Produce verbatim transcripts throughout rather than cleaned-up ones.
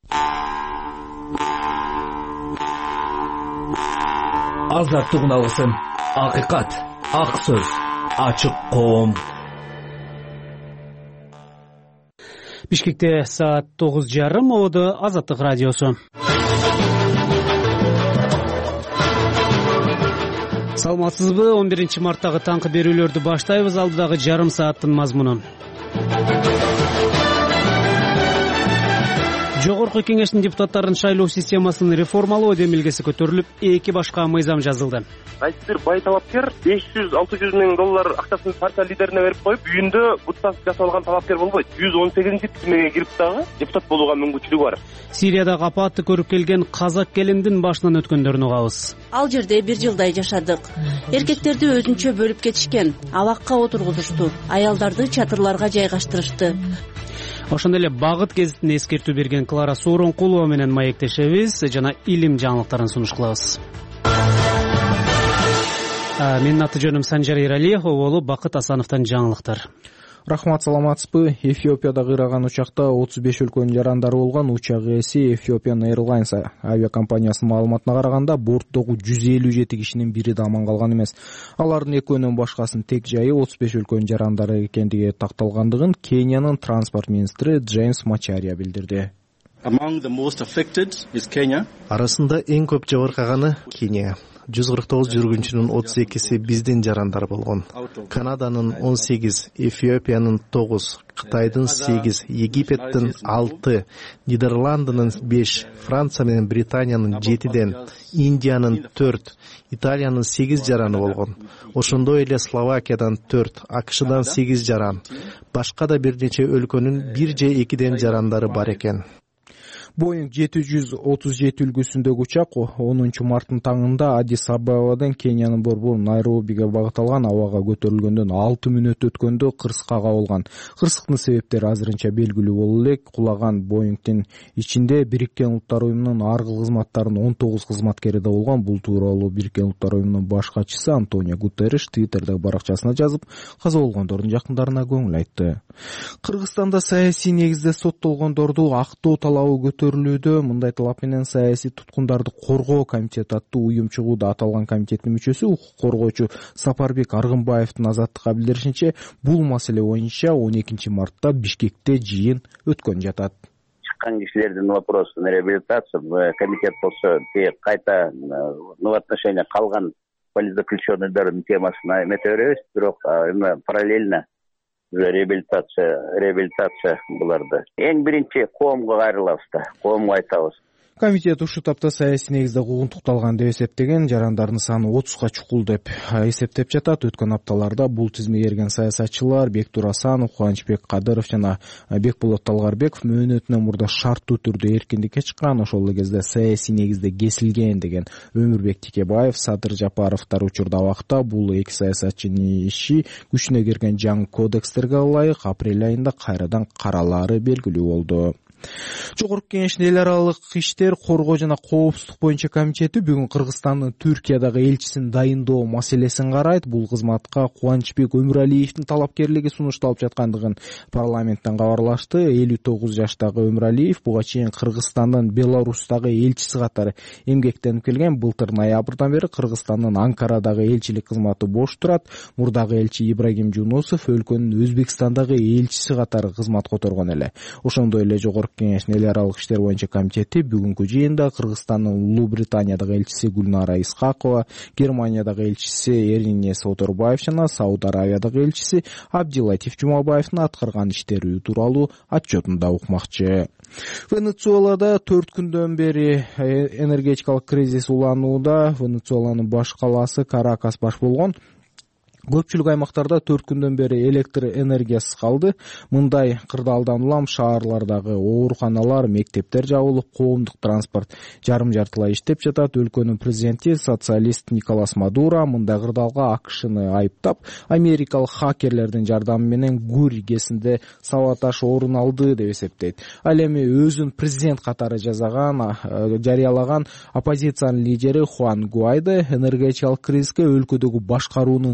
Азаттык үналысын, акыйкат, ак сөз, ачык коом. Бишкекте саат тогуз жарым, Ободо Азаттык радиосу. Саламатсызбы? он биринчи марттагы таңкы берүүлөрдү баштайбыз. Алдыдагы жарым сааттын мазмунун. Жогорку кеңештин депутаттарын шайлоо системасын реформалоо демилгеси көтөрүлүп, эки башка мыйзам жазылды. Кайсы бир бай талапкер беш жүз алты жүз миң доллар акчасын партия лидерине берип коюп, үйүндө буттас жасалган талапкер болбойт. жүз он сегизинчи тизмеге кирип дагы депутат болууга мүмкүнчүлүгү бар. Сириядагы апатты көрүп келген казак келиндин башынан өткөндөрүн угабыз. Ал жерде бир жылдай жашадык. Эркектерди өзүнчө бөлүп кетишкен, абакка отургузушту, аялдарды чатырларга жайгаштырышты. Ошондой эле багыт гезитине эскертүү берген Клара Сооронкулова менен маектешебиз жана илим жаңылыктарын сунуш кылабыз. Менин аты жөнүм Санжар Эралиев, болуп Бакыт Асановдон жаңылыктар. Рахмат, саламатсызбы? Эфиопияда кыйраган учакта отуз беш өлкөнүн жарандары болгон учак ээси Ethiopian Airlines авиакомпаниясынын маалыматына караганда, борттогу жүз элүү жети кишинин бири да аман калган эмес. Алардын экөөнөн башкасынын тег жайы отуз беш өлкөнүн жарандары экендиги такталгандыгын Кениянын транспорт министри Джеймс Мачария билдирди. Арасында эң көп жабыркаганы Кения. жүз кырк тогуз жүргүнчүнүн отуз экиси биздин жарандар болгон. Канаданын он сегиз, Эфиопиянын тогуз, Кытайдын сегиз, Египеттин алты, Нидерландынын беш, Франция менен Британиянын жетиден, Индиянын төрт, Италиянын сегиз жараны болгон. Ошондой эле Словакиядан төрт, АКШдан сегиз жаран. Башка да бир нече өлкөнүн бир же экиден жарандары бар экен. Боинг жети жүз отуз жети үлгүсүндөгү учак онунчу марттын таңында Аддис Абебадан Кениянын борбору Найробиге багыт алган абага көтөрүлгөндөн алты мүнөт өткөндө кырсыкка кабылган. Кырсыктын себептери азырынча белгилүү боло элек. Кулаган Боингдин ичинде Бириккен Улуттар уюмунун аргыл кызматтарынын он тогуз кызматкери да болгон. Бул тууралуу Бириккен Улуттар уюмунун баш катчысы Антонио Гутерриш Твиттердеги баракчасына жазып, каза болгондордун жакындарына көңүл айтты. Кыргызстанда саясий негизде соттолгондорду актоо талабы көтөрүлүүдө. Мындай талап менен саясий туткундарды коргоо комитети аттуу уюм чыгууда. Аталган комитеттин мүчөсү укук коргоочу Сапарбек Аргынбаевдин азаттыкка билдиришинче, бул маселе боюнча он экинчи мартта Бишкекте жыйын өткөн жатат. Чыккан кишилердин вопросун реабилитация комитет болсо кайта в отношении калган политзаключенныйдардын темасына эмете беребиз, бирок параллельно реабилитация, реабилитация буларды. Эң биринчи коомго кайрылабыз да, коомго айтабыз. Комитет ушул тапта саясий негизде куугунтукталган деп эсептеген, жарандардын саны отузга чукул деп эсептеп жатат. Өткөн апталарда бул тизмеге кирген саясатчылар Бектур Асанов, Кубанычбек Кадыров жана Бекболот Талгарбеков мөөнөтүнөн мурда шарттуу түрдө эркиндикке чыккан. Ошол эле кезде саясий негизде кесилген деген Өмүрбек Тикебаев, Садыр Жапаровдор учурда абакта. Бул эки саясатчынын иши күчүнө кирген жаңы кодекстерге ылайык апрель айында кайрадан каралаары белгилүү болду. Жогорку кеңештин эл аралык иштер, коргоо жана коопсуздук боюнча комитети бүгүн Кыргызстандын Түркиядагы элчисин дайындоо маселесин карайт. Бул кызматка Кубанычбек Өмүралиевдин талапкерлиги сунушталып жаткандыгын парламенттен кабарлашты. элүү тогуз жаштагы Өмүралиев буга чейин Кыргызстандын Беларустагы элчиси катары эмгектенип келген. Былтыр ноябрдан бери Кыргызстандын Анкарадагы элчилик кызматы бош турат. Мурдагы элчи Ибрагим Жунусов өлкөнүн Өзбекстандагы элчиси катары кызмат которгон эле. Ошондой эле жогорку кеңештин эл аралык иштер боюнча комитети бүгүнкү жыйында Кыргызстандын Улуу Британиядагы элчиси Гүлнара Исхакова, Германиядагы элчиси Эрине Сооторбаев жана Сауд Аравиядагы элчиси Абдилатиф Жумабаевдин аткарган иштери тууралуу отчетун да укмакчы. Венесуэлада төрт күндөн бери энергетикалык кризис уланууда. Венесуэланын баш калаасы Каракас баш болгон. Көпчүлүк аймактарда төрт күндөн бери электр энергиясыз калды. Мындай кырдаалдан улам шаарлардагы ооруканалар, мектептер жабылып, коомдук транспорт жарым жартылай иштеп жатат. Өлкөнүн президенти социалист Николас Мадуро мындай кырдаалга АКШны айыптап, америкалык хакерлердин жардамы менен Гури гезинде сабаташ орун алды деп эсептейт. Ал эми өзүн президент катары жазаган, жарыялаган оппозициянын лидери Хуан Гуайдо энергетикалык кризиске өлкөдөгү башкаруунун начар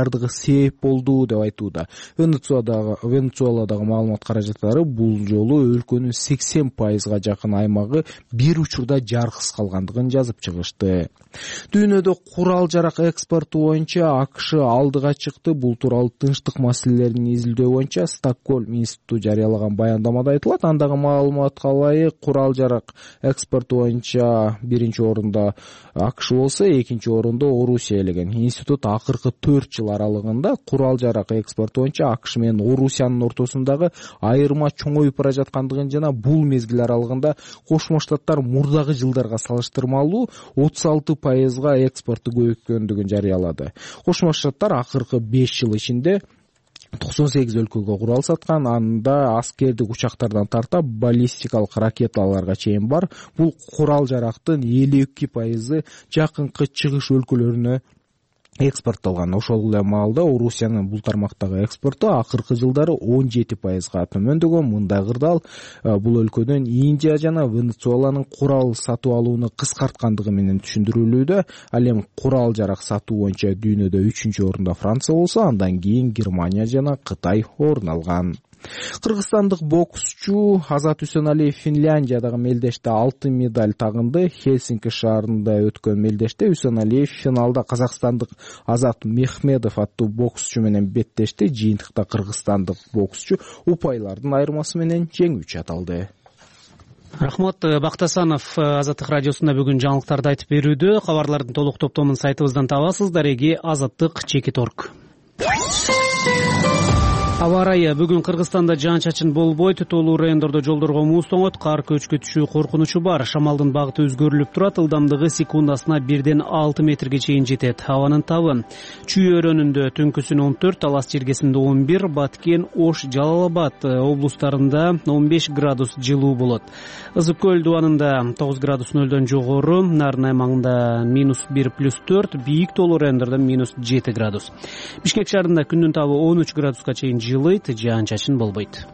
баардыгы себеп болду деп айтууда. Венецуэладагы Венецуэладагы маалымат каражаттары бул жолу өлкөнүн сексен пайызга жакын аймагы бир учурда жарксыз калгандыгын жазып чыгышты. Дүйнөдө курал жарак экспорту боюнча АКШ алдыга чыкты. Бул тууралуу тынчтык маселелерин изилдөө боюнча Стокгольм институту жарыялаган баяндамада айтылат. Андагы маалыматка ылайык курал жарак экспорту боюнча биринчи орунда АКШ болсо, экинчи орунда Орусия элеген. Институт акыркы төрт жыл аралыгында курал жарак экспорту боюнча АКШ менен Орусиянын ортосундагы айырма чоңоюп бара жаткандыгын жана бул мезгил аралыгында Кошмо Штаттар мурдагы жылдарга салыштырмалуу отуз алты пайызга экспорту көбөйткөндүгүн жарыялады. Кошмо Штаттар акыркы беш жыл ичинде токсон сегиз өлкөгө курал саткан, анда аскердик учактардан тарта баллистикалык ракеталарга чейин бар. Бул курал жарактын элүү эки пайызы жакынкы чыгыш өлкөлөрүнө экспорттолгон. Ошол эле маалда Орусиянын бул тармактагы экспорту акыркы жылдары он жети пайызга төмөндөгөн. Мындай кырдаал бул өлкөдөн Индия жана Венецуэланын курал сатып алууну кыскарткандыгы менен түшүндүрүлүүдө. Ал эми курал жарак сатуу боюнча дүйнөдө үчүнчү орунда Франция болсо, андан кийин Германия жана Кытай орун алган. Кыргызстандык боксчу Азат Үсөналиев Финляндиядагы мелдеште алтын медаль тагынды. Хельсинки шаарында өткөн мелдеште Үсөналиев финалда казакстандык Азат Мехмедов аттуу боксчу менен беттешти. Жыйынтыкта кыргызстандык боксчу упайлардын айырмасы менен жеңүүчү аталды. Рахмат. Бактасанов Азаттык радиосунда бүгүн жаңылыктарды айтып берүүдө. Кабарлардын толук топтомун сайтыбыздан табасыздар. Эги Азаттык чекит точка орг. Аба ырайы бүгүн Кыргызстанда жаан-чачын болбойт. Тоолуу райондордо жолдорго муз тоңот, кар көчкү түшүү коркунучу бар. Шамалдын багыты өзгөрүлүп турат. Ылдамдыгы секундасына бирден алты метрге чейин жетет. Абанын табы Чүй өрөөнүндө түнкүсүн он төрт, Алас жергесинде он бир, Баткен, Ош, Жалал Абад облустарында он беш градус жылуу болот. Ызык көл дубанында тогуз градус нөлдөн жогору, Нарын аймагында минус бир плюс төрт, бийик тоолуу райондордо минус жети градус. Бишкек шаарында күндүн табы он үч градуска чейин жылыйт, жаан-чачын болбойт.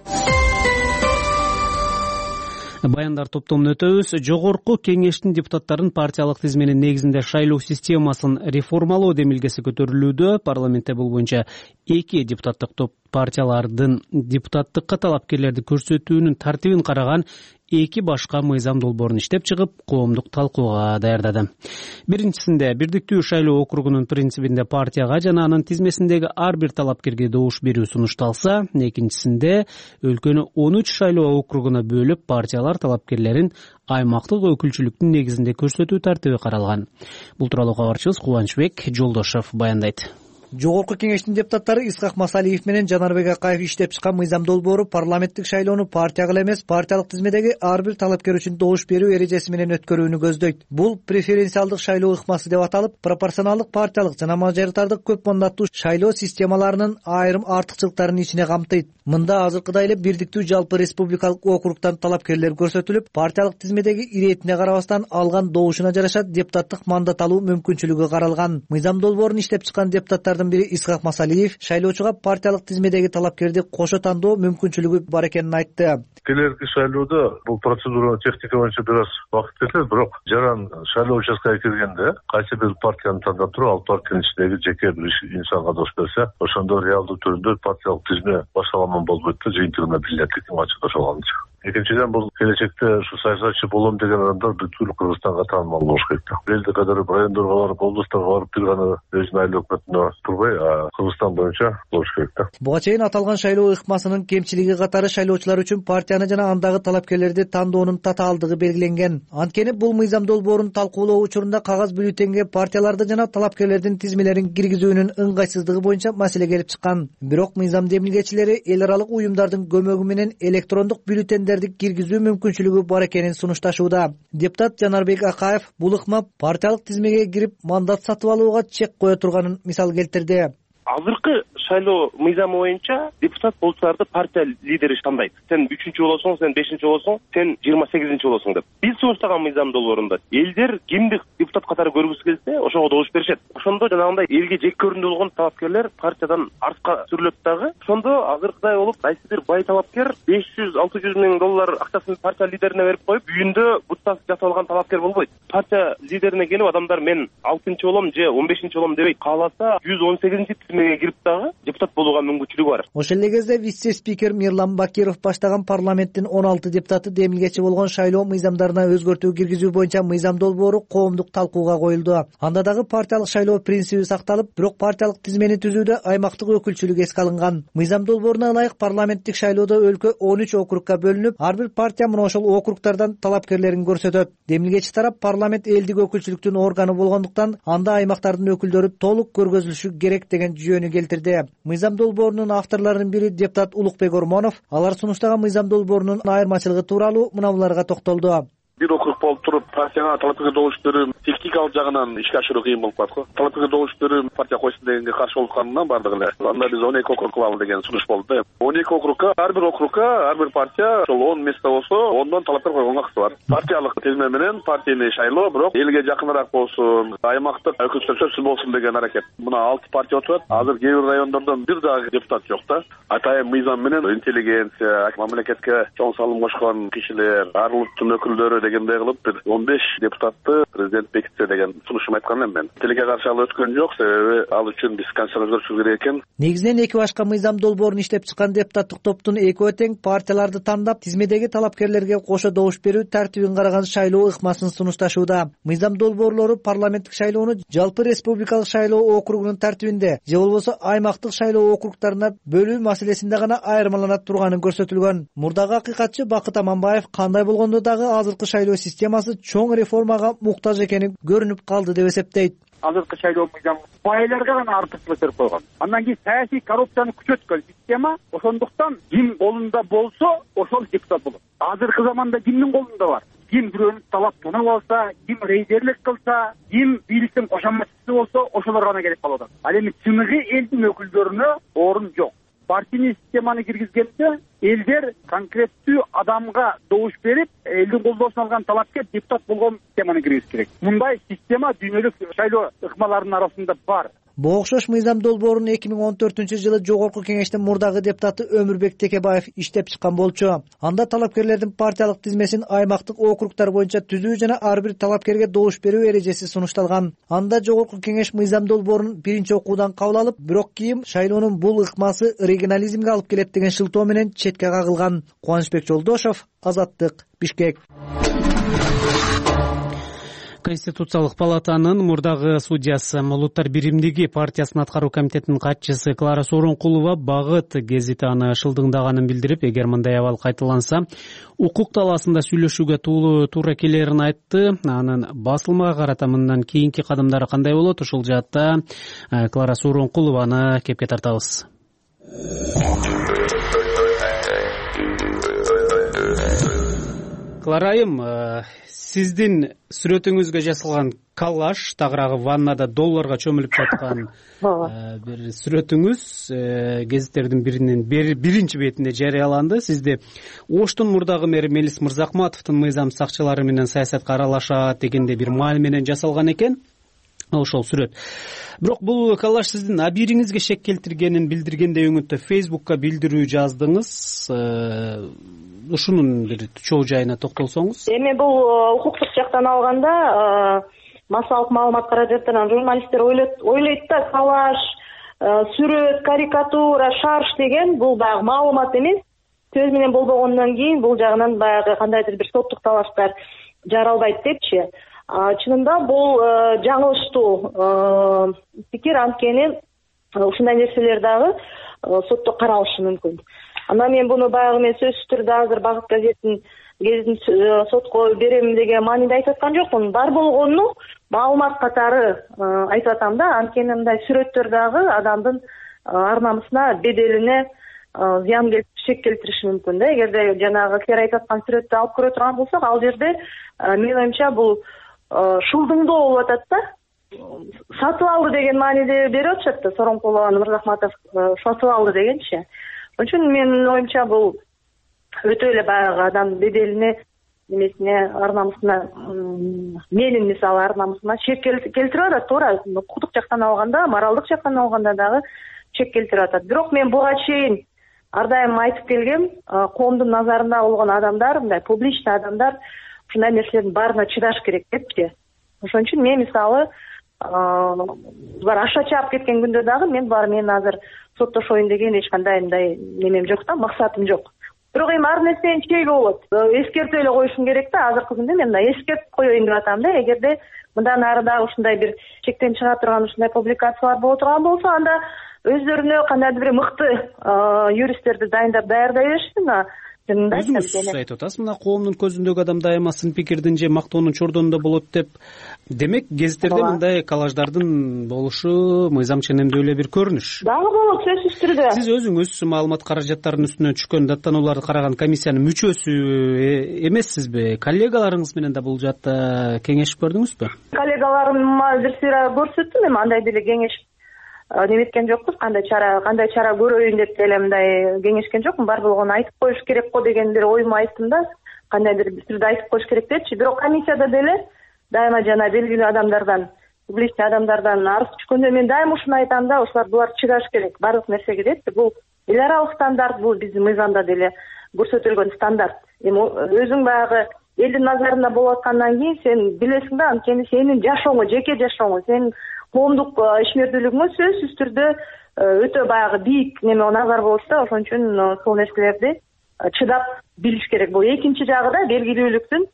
Баяндар топтомун өтөбүз. Жогорку кеңештин депутаттарын партиялык тизменин негизинде шайлоо системасын реформалоо демилгеси көтөрүлүүдө. Парламентте бул боюнча эки депутаттык топ партиялардын депутаттыкка талапкерлерди көрсөтүүнүн тартибин караган эки башка мыйзам долбоорун иштеп чыгып, коомдук талкууга даярдады. Биринчисинде бирдиктүү шайлоо округунун принцибинде партияга жана анын тизмесиндеги ар бир талапкерге добуш берүү сунушталса, экинчисинде өлкөнү он үч шайлоо округуна бөлүп, партиялар талапкерлерин аймактык өкүлчүлүктүн негизинде көрсөтүү тартиби каралган. Бул тууралуу кабарчыбыз Кубанычбек Жолдошов баяндайт. Жогорку кеңештин депутаттары Исхак Масалиев менен Жанарбек Акаев иштеп чыккан мыйзам долбоору парламенттик шайлоону партияга эле эмес, партиялык тизмедеги ар бир талапкер үчүн добуш берүү эрежеси менен өткөрүүнү көздөйт. Бул преференциалдык шайлоо ыкмасы деп аталып, пропорционалдык партиялык жана мажоритардык көп мандаттуу шайлоо системаларынын айрым артыкчылыктарын ичине камтыйт. Мында азыркыдай эле бирдиктүү жалпы республикалык округтан талапкерлер көрсөтүлүп, партиялык тизмедеги иретине карабастан алган добушуна жараша депутаттык мандат алуу мүмкүнчүлүгү каралган. Мыйзам долбоорун иштеп чыккан депутаттардын бири Исхак Масалиев шайлоочуга партиялык тизмедеги талапкерди кошо тандоо мүмкүнчүлүгү бар экенин айтты. Келерки шайлоодо бул процедура техника боюнча бир аз убакыт кетет, бирок жаран шайлоо участкага киргенде кайсы бир партияны тандап туруп, ал партиянын ичиндеги жеке бир инсанга добуш берсе, ошондо реалдуу түрдө партиялык тизме башаламан болбойт да, жыйынтыгына билет экен ачык ошолганча. Экинчиден, бул келечекте ушу саясатчы болом деген адамдар бүткүл Кыргызстанга таанымал болуш керек да. Элди кадыр райондорго барып, облустарга барып бир гана өзүнүн айыл өкмөтүнө турбай, Кыргызстан боюнча болуш керек да. Буга чейин аталган шайлоо ыкмасынын кемчилиги катары шайлоочулар үчүн партияны жана андагы талапкерлерди тандоонун татаалдыгы белгиленген. Анткени бул мыйзам долбоорун талкуулоо учурунда кагаз бюллетенге партияларды жана талапкерлердин тизмелерин киргизүүнүн ыңгайсыздыгы боюнча маселе келип чыккан. Бирок мыйзам демилгечилери эл аралык уюмдардын көмөгү менен электрондук бюллетендерди киргизүү мүмкүнчүлүгү бар экенин сунушташууда. Депутат Жанарбек Акаев бул ыкма партиялык тизмеге кирип мандат сатып алууга чек кое турганын мисал келтирди. Азыркы шайлоо мыйзамы боюнча депутат болчуларды партия лидери тандайт. Сен үчүнчү болосуң, сен бешинчи болосуң, сен жыйырма сегизинчи болосуң деп. Биз сунуштаган мыйзам долбоорунда элдер кимди депутат катары көргүсү келсе, ошого добуш беришет. Ошондо жанагындай элге жек көрүндү болгон талапкерлер партиядан артка сүрүлөт дагы. Ошондо азыркыдай болуп, кайсы бир бай талапкер беш жүз алты жүз миң доллар акчасын партия лидерине берип коюп, үйүндө буттас жасап алган талапкер болбойт. Партия лидерине келип адамдар мен алтынчы болом же он бешинчи болом дебейт. Кааласа жүз он сегизинчи тизмеге кирип дагы депутат болууга мүмкүнчүлүгү бар. Ошол эле кезде вице спикер Мирлан Бакиров баштаган парламенттин он алты депутаты демилгечи болгон шайлоо мыйзамдарына өзгөртүү киргизүү боюнча мыйзам долбоору коомдук талкууга коюлду. Анда дагы партиялык шайлоо принциби сакталып, бирок партиялык тизмени түзүүдө аймактык өкүлчүлүк эске алынган. Мыйзам долбооруна ылайык парламенттик шайлоодо өлкө он үч округка бөлүнүп, ар бир партия мына ошол округтардан талапкерлерин көрсөтөт. Демилгечи тарап парламент элдик өкүлчүлүктүн органы болгондуктан анда аймактардын өкүлдөрү толук көргөзүлүшү керек деген жүйөнү келтирди. Мыйзам долбоорунун авторлорунун бири депутат Улукбек Ормонов алар сунуштаган мыйзам долбоорунун айырмачылыгы тууралуу мына буларга токтолду. Бир округ болуп туруп, партияга талапкер добуш берүү техникалык жагынан ишке ашыруу кыйын болуп калат го. Талапкер добуш берүү партия койсун дегенге каршы болуп калганынан бардыгы эле. Анда биз он эки округ кылалы деген сунуш болду да. он эки округка, ар бир округка, ар бир партия ошол он место болсо, ондон талапкер койгонго акысы бар. Партиялык тизме менен партийный шайлоо, бирок элге жакыныраак болсун, аймактык өкүлчүлөр сөзсүз болсун деген аракет. Мына алты партия отурат. Азыр кээ бир райондордон бир дагы депутат жок да. Атайын мыйзам менен интеллигенция, мамлекетке чоң салым кошкон кишилер, ар улуттун өкүлдөрү дегендей кылып он беш депутатты президент бекитсе деген сунушум айткан элем мен. Тилекке каршы ал өткөн жок, себеби ал үчүн биз конституцияны өзгөртүшүбүз керек экен. Негизинен эки башка мыйзам долбоорун иштеп чыккан депутаттык топтун экөө тең партияларды тандап, тизмедеги талапкерлерге кошо добуш берүү тартибин караган шайлоо ыкмасын сунушташууда. Мыйзам долбоорлору парламенттик шайлоону жалпы республикалык шайлоо округунун тартибинде же болбосо аймактык шайлоо округтарына бөлүү маселесинде гана айырмалана турганын көрсөтүлгөн. Мурдагы акыйкатчы Бакыт Аманбаев кандай болгондо дагы азыркы шайлоо системасы чоң реформага муктаж экени көрүнүп калды деп эсептейт. Азыркы шайлоо мыйзамы байларга гана артыкчылык берип койгон. Андан кийин саясий коррупцияны күчөткөн система, ошондуктан ким колунда болсо ошол депутат болот. Азыркы заманда кимдин колунда бар? Ким бирөөнү талап тонап алса, ким рейдерлик кылса, ким бийликтин кошоматчысы болсо, ошолор гана келип калып атат. Ал эми чыныгы элдин өкүлдөрүнө орун жок. Партийный системаны киргизгенде элдер конкреттүү адамга добуш берип, элдин колдоосун алган талапкер депутат болгон системаны киргизиш керек. Мындай система дүйнөлүк шайлоо ыкмаларынын арасында бар. Буга окшош мыйзам долбоорун эки миң он төртүнчү жылы Жогорку Кеңештин мурдагы депутаты Өмүрбек Текебаев иштеп чыккан болчу. Анда талапкерлердин партиялык тизмесин аймактык округтар боюнча түзүү жана ар бир талапкерге добуш берүү эрежеси сунушталган. Анда Жогорку Кеңеш мыйзам долбоорун биринчи окуудан кабыл алып, бирок кийин шайлоонун бул ыкмасы регионализмге алып келет деген шылтоо менен четке кагылган. Кубанычбек Жолдошов, Азаттык, Бишкек. Конституциялык палатанын мурдагы судьясы, Улуттар биримдиги партиясынын аткаруу комитетинин катчысы Клара Сооронкулова Багыт гезити аны шылдыңдаганын билдирип, эгер мындай абал кайталанса, укук талаасында сүйлөшүүгө туура келерин айтты. Анын басылмага карата мындан кийинки кадамдары кандай болот? Ушул жаатта Клара Сооронкулованы кепке тартабыз. Кларайым, сиздин сүрөтүңүзгө жасалган коллаж, тагыраагы ваннада долларга чөмүлүп жаткан бир сүрөтүңүз гезиттердин биринин биринчи бетинде жарыяланды. Сизди Оштун мурдагы мэри Мелис Мырзахматовдун мыйзам сакчылары менен саясатка аралашат дегенде бир маал менен жасалган экен ошол сүрөт. Бирок бул коллаж сиздин абийириңизге шек келтиргенин билдиргендей өңүттө Facebook'ка билдирүү жаздыңыз. Ушунун бир чоо жайына токтолсоңуз. Эми бул укуктук жактан алганда массалык маалымат каражаттарынан журналисттер ойлойт да, коллаж, сүрөт, карикатура, шарш деген бул баягы маалымат эмес. Сөз менен болбогондон кийин бул жагынан баягы кандайдыр бир соттук талаштар жаралбайт депчи. Чынында бул жаңылыштуу пикир, анткени ушундай нерселер дагы сотто каралышы мүмкүн. Анан мен буну баягы мен сөзсүз түрдө азыр Багыт газетин гезитин сотко берем деген мааниде айтып аткан жокмун. Бар болгону маалымат катары айтып атам да, анткени мындай сүрөттөр дагы адамдын ар намысына, беделине зыян шек келтириши мүмкүн да. Эгерде жанагы силер айтып аткан сүрөттү алып көрө турган болсок, ал жерде менин оюмча бул шылдыңдоо болуп атат да. Сатып алды деген мааниде берип атышат да, Сооронкулова Мырзахматов сатып алды дегенчи. Ошон үчүн менин оюмча бул өтө эле баягы адам беделине, немесине, ар намысына, менин мисалы ар намысына шек келтирип атат. Туура, укуктук жактан алганда, моралдык жактан алганда дагы шек келтирип атат. Бирок мен буга чейин ар дайым айтып келгем, коомдун назарында болгон адамдар, мындай публичный адамдар ушундай нерселердин баарына чыдаш керек депчи. Ошон үчүн мен мисалы булар аша чаап кеткен күндө дагы мен бар мен азыр соттошоюн деген эч кандай мындай немем жок да, максатым жок. Бирок эми ар нерсенин чеги болот. Эскертип эле коюшум керек да. Азыркы күндө мен мына эскертип коеюн деп атам да. Эгерде мындан ары дагы ушундай бир чектен чыга турган ушундай публикациялар боло турган болсо, анда өздөрүнө кандайдыр бир мыкты юристтерди дайындап даярдай беришsin. Өзүңүз айтып атасыз, мына коомдун көзүндөгү адам дайыма сын пикирдин же мактоонун чордонунда болот деп. Демек гезиттерде мындай коллаждардын болушу мыйзам ченемдүү эле бир көрүнүш. Дагы болот, сөзсүз түрдө. Сиз өзүңүз маалымат каражаттарынын үстүнөн түшкөн даттанууларды караган комиссиянын мүчөсү эмессизби? Коллегаларыңыз менен да бул жаатта кеңешип көрдүңүзбү? Коллегаларыма бир сыйра көрсөттүм, эми андай деле кеңеш неметкен жокпуз. Кандай чара кандай чара көрөйүн деп деле мындай кеңешкен жокмун. Бар болгону айтып коюш керек го деген бир оюму айттым да. Кандайдыр бир түрдө айтып коюш керек депчи. Бирок комиссияда деле дайыма жана белгилүү адамдардан, публичный адамдардан арыз түшкөндө мен дайыма ушуну айтам да, ошолар булар чыдаш керек баардык нерсеге депчи. Бул эл аралык стандарт, бул биздин мыйзамда деле көрсөтүлгөн стандарт. Эми өзүң баягы элдин назарында болуп аткандан кийин сен билесиң да, анткени сенин жашооңо, жеке жашооңо, сенин коомдук ишмердүүлүгүңө сөзсүз түрдө өтө баягы бийик неме назар болот да. Ошон үчүн сол нерселерди чыдап билиш керек. Бул экинчи жагы да, белгилүүлүктүн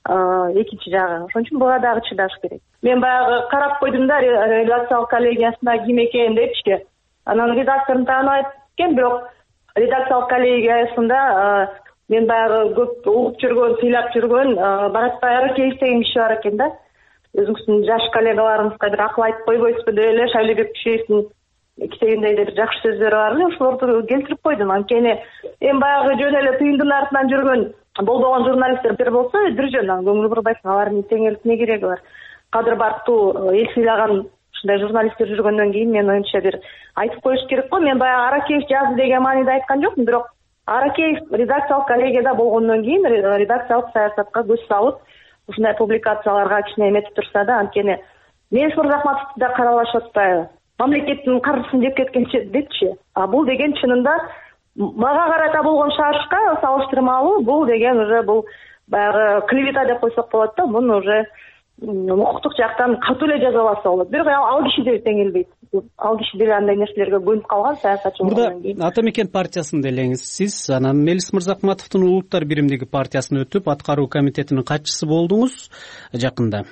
экинчи жагы. Ошон үчүн буга дагы чыдаш керек. Мен баягы карап койдум да, редакциялык коллегиясында ким экен депчи. Анан редакторун тааныбайт экен, бирок редакциялык коллегиясында мен баягы көп угуп жүргөн, ыйлап жүргөн Баратбай Аракеев деген киши бар экен да. Өзүңүздүн жаш коллегаларыңызга бир акыл айтып койбойсузбу деп эле Шайлообек Күчеевдин китебиндей бир жакшы сөздөрү бар эле, ошолорду келтирип койдум. Анткени эми баягы жөн эле тыйындын артынан жүргөн болбогон журналисттер болсо бир жөн, көңүл бурбайсың, алардын тең элек эмне кереги бар. Кадыр бартуу, эл сыйлаган ушундай журналисттер жүргөндөн кийин мен оюмча бир айтып коюш керек го. Мен баягы Аракеев жазды деген мааниде айткан жокмун, бирок Аракеев редакциялык коллегияда болгондон кийин редакциялык саясатка көз салып ушундай публикацияларга кичине эметип турса да, анткени Мелис Мырзахматовду да каралашып атпайбы? Мамлекеттин каржысын жеп кеткенчи депчи. А бул деген чынында мага карата болгон шашка салыштырмалуу, бул деген уже бул баягы клевета деп койсок болот да. Муну уже укуктук жактан катуу эле жазаласа болот. Бирок ал киши деле теңелбейт. Ал киши деле андай нерселерге көнүп калган саясатчы болгондон кийин. Мурда Ата Мекен партиясында элеңиз. Сиз анан Мелис Мырзахматовдун Улуттар биримдиги партиясына өтүп, аткаруу комитетинин катчысы болдуңуз жакында.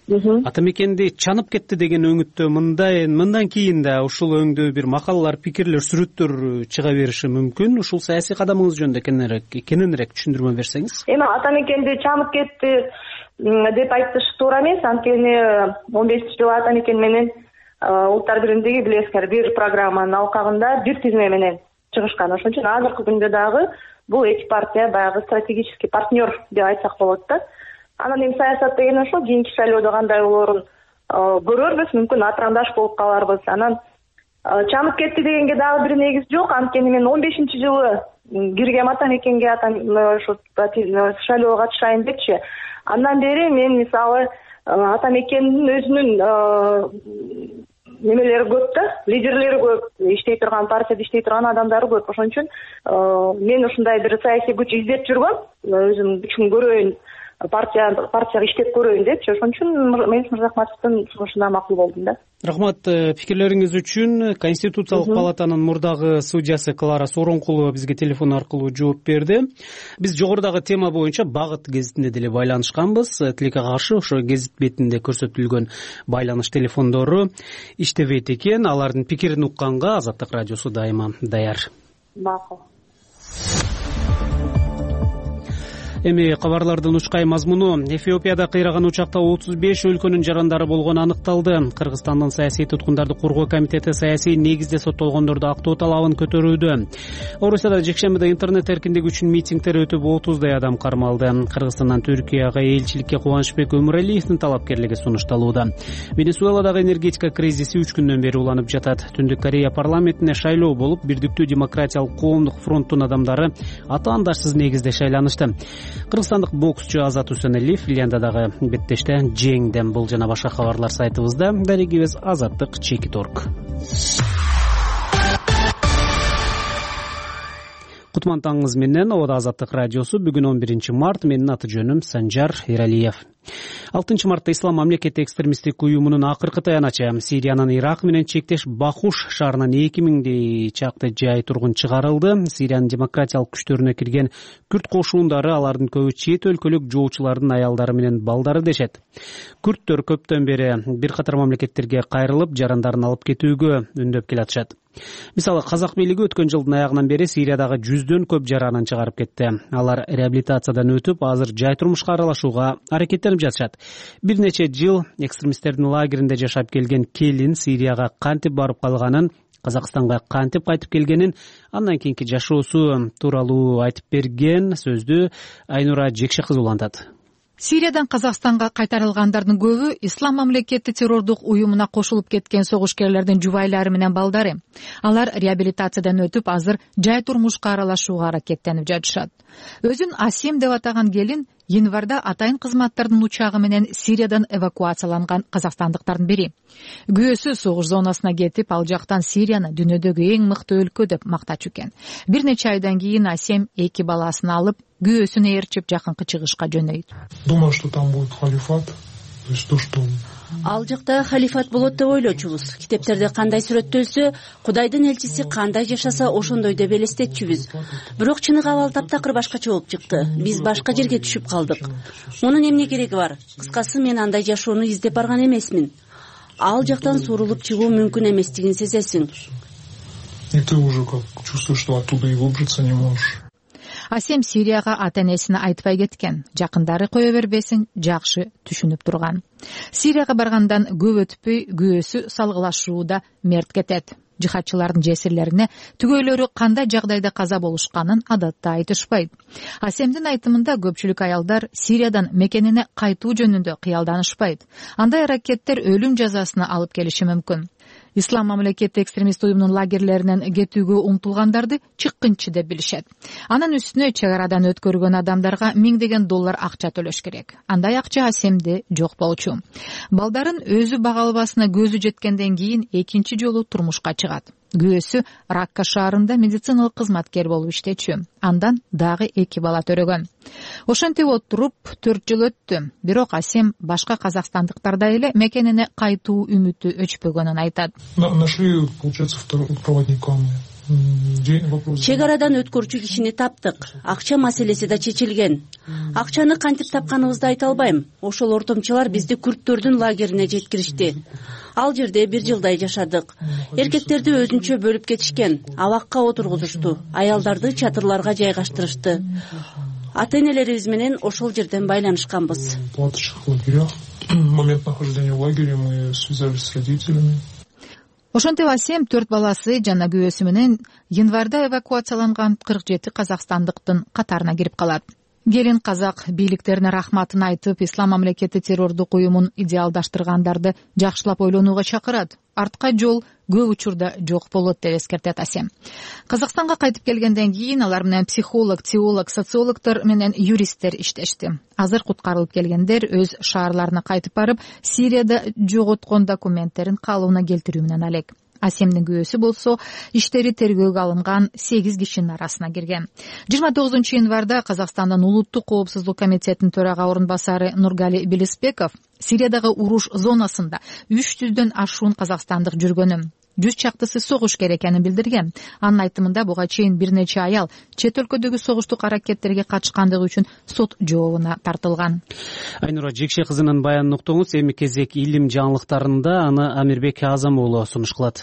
Ата Мекенди чанып кетти деген өңүттө мындай мындан кийин да ушул өңдө бир макалалар, пикирлер, сүрөттөр чыга бериши мүмкүн. Ушул саясий кадамыңыз жөнүндө кененирээк түшүндүрмө берсеңиз. Эми Ата Мекенди чанып кетти деп айтыш туура эмес. Анткени он бешинчи жылы Ата Мекен менен Улуттар биримдиги билесиңер бир программанын алкагында бир тизме менен чыгышкан. Ошон үчүн азыркы күндө дагы бул эки партия баягы стратегический партнер деп айтсак болот да. Анан эми саясат деген ошо кийинки шайлоодо кандай болоорун көрөрбүз, мүмкүн атаандаш болуп каларбыз. Анан чанып кетти дегенге дагы бир негиз жок. Анткени мен он бешинчи жылы киргем Ата Мекенге, ошо шайлоого катышайын депчи. Андан бери мен мисалы Ата Мекендин өзүнүн немелери көп да, лидерлери көп, иштей турган партияда иштей турган адамдары көп. Ошон үчүн мен ушундай бир саясий күч издеп жүргөм, өзүм күчүм көрөйүн, партия партияга иштеп көрөйүн депчи. Ошон үчүн Мелис Мырзахматовдун сунушуна макул болдум да. Рахмат пикирлериңиз үчүн. Конституциялык палатанын мурдагы судьясы Клара Сооронкулова бизге телефон аркылуу жооп берди. Биз жогорудагы тема боюнча Багыт гезитине деле байланышканбыз. Тилекке каршы ошо гезит бетинде көрсөтүлгөн байланыш телефондору иштебейт экен. Алардын пикирин укканга Азаттык радиосу дайыма даяр. Макул. Эми кабарлардын учкай мазмуну. Эфиопияда кыйраган учакта отуз беш өлкөнүн жарандары болгону аныкталды. Кыргызстандын саясий туткундарды коргоо комитети саясий негизде соттолгондорду актоо талабын көтөрүүдө. Орусияда жекшембиде интернет эркиндиги үчүн митингдер өтүп отуздай адам кармалды. Кыргызстандан Түркияга элчиликке Кубанычбек Өмүралиевдин талапкерлиги сунушталууда. Венесуэладагы энергетика кризиси үч күндөн бери уланып жатат. Түндүк Корея парламентине шайлоо болуп, Бирдиктүү демократиялык коомдук фронттун адамдары атаандашсыз негизде шайланышты. Кыргызстандык боксчу Азат Үсөнэлиев Финляндиядагы беттеште жеңди. Бул жана башка кабарлар сайтыбызда. Дарегибиз азаттык чекит точка орг. Кутман таңыңыз менен. Ода Азаттык радиосу. Бүгүн он биринчи март. Менин аты жөнүм Санжар Эралиев. алтынчы мартта ислам мамлекети экстремисттик уюмунун акыркы таяначы Сириянын Ирак менен чектеш Бахуш шаарынан эки миңдей чакты жай тургун чыгарылды. Сириянын демократиялык күчтөрүнө кирген күрд кошуундары алардын көбү чет өлкөлүк жоочулардын аялдары менен балдары дешет. Күрдтөр көптөн бери бир катар мамлекеттерге кайрылып, жарандарын алып кетүүгө үндөп келатышат. Мисалы, казак бийлиги өткөн жылдын аягынан бери Сириядагы жүздөн көп жаранын чыгарып кетти. Алар реабилитациядан өтүп, азыр жай турмушка аралашууга аракеттенип жатышат. Бир нече жыл экстремисттердин лагеринде жашап келген келин Сирияга кантип барып калганын, Казакстанга кантип кайтып келгенин, андан кийинки жашоосу тууралуу айтып берген сөздү Айнура Жекше кызы улантат. Сириядан Казакстанга кайтарылгандардын көбү ислам мамлекети террордук уюмуна кошулуп кеткен согушкерлердин жубайлары менен балдары. Алар реабилитациядан өтүп, азыр жай турмушка аралашууга аракеттенип жатышат. Өзүн Асем деп атаган келин январда атайын кызматтардын учагы менен Сириядан эвакуацияланган казакстандыктардын бири. Күйөөсү согуш зонасына кетип, ал жактан Сирияны дүйнөдөгү эң мыкты өлкө деп мактачу экен. Бир нече айдан кийин Асем эки баласын алып, күйөөсүн ээрчип жакынкы чыгышка жөнөйт. Думаю, что там будет халифат, то есть то, что Ал жакта халифат болот деп ойлочубуз. Китептерде кандай сүрөттөлсө, Кудайдын элчиси кандай жашаса, ошондой деп элестетчүбүз. Бирок чыныгы абал таптакыр башкача болуп чыкты. Биз башка жерге түшүп калдык. Мунун эмне кереги бар? Кыскасы, мен андай жашоону издеп барган эмесмин. Ал жактан сурулуп чыгуу мүмкүн эместигин сезесиң. И ты уже как чувствуешь, что оттуда и выбраться не можешь. Асем Сирияга ата-энесине айтпай кеткен. Жакындары кое бербесин, жакшы түшүнүп турган. Сирияга баргандан көп өтпөй күйөөсү салгылашууда мерт кетет. Жихадчылардын жесирлерине түгөйлөрү кандай жагдайда каза болушканын адатта айтышпайт. Асемдин айтымында көпчүлүк аялдар Сириядан мекенине кайтуу жөнүндө кыялданышпайт. Андай аракеттер өлүм жазасына алып келиши мүмкүн. Ислам мамлекети экстремист уюмунун лагерлеринен кетүүгө умтулгандарды чыккынчы деп билишет. Анын үстүнө чек арадан өткөргөн адамдарга миңдеген доллар акча төлөш керек. Андай акча Асемде жок болчу. Балдарын өзү бага албасына көзү жеткенден кийин экинчи жолу турмушка чыгат. Күйөөсү Ракка шаарында медициналык кызматкер болуп иштечү. Андан дагы эки бала төрөгөн. Ошентип отуруп төрт жыл өттү. Бирок Асем башка казакстандыктардай эле мекенине кайтуу үмүтү өчпөгөнүн айтат. Нашли, получается, второго проводника. Чек арадан өткөрчү кишини таптык. Акча маселеси да чечилген. Акчаны кантип тапканыбызды айта албайм. Ошол ортомчулар бизди күрттөрдүн лагерине жеткиришти. Ал жерде бир жылдай жашадык. Эркектерди өзүнчө бөлүп кетишкен. Абакка отургузушту. Аялдарды чатырларга жайгаштырышты. Ата-энелерибиз менен ошол жерден байланышканбыз. В момент нахождения в лагере мы связались с родителями. Ошентип Асем төрт баласы жана күйөөсү менен январда эвакуацияланган кырк жети казакстандыктын катарына кирип калат. Келин казак бийликтерине рахматын айтып, ислам мамлекети террордук уюмун идеалдаштыргандарды жакшылап ойлонууга чакырат. Артка жол көп учурда жок болот деп эскертет Асем. Казакстанга кайтып келгенден кийин алар менен психолог, теолог, социологдор менен юристтер иштешти. Азыр куткарылып келгендер өз шаарларына кайтып барып, Сирияда жоготкон документтерин калыбына келтирүү менен алек. Асемдин күйөөсү болсо, иштери тергөөгө алынган сегиз кишинин арасына кирген. жыйырма тогузунчу январда Казакстандын улуттук коопсуздук комитетинин төрага орун басары Нургали Белиспеков Сириядагы уруш зонасында үч жүздөн ашуун казакстандык жүргөнүн, жүз чактысы согушкер экенин билдирген. Анын айтымында буга чейин бир нече аял чет өлкөдөгү согуштук аракеттерге катышкандыгы үчүн сот жообуна тартылган. Айнура Жекше кызынын баянын уктуңуз. Эми кезек илим жаңылыктарында, аны Амирбек Азам уулу сунуш кылат.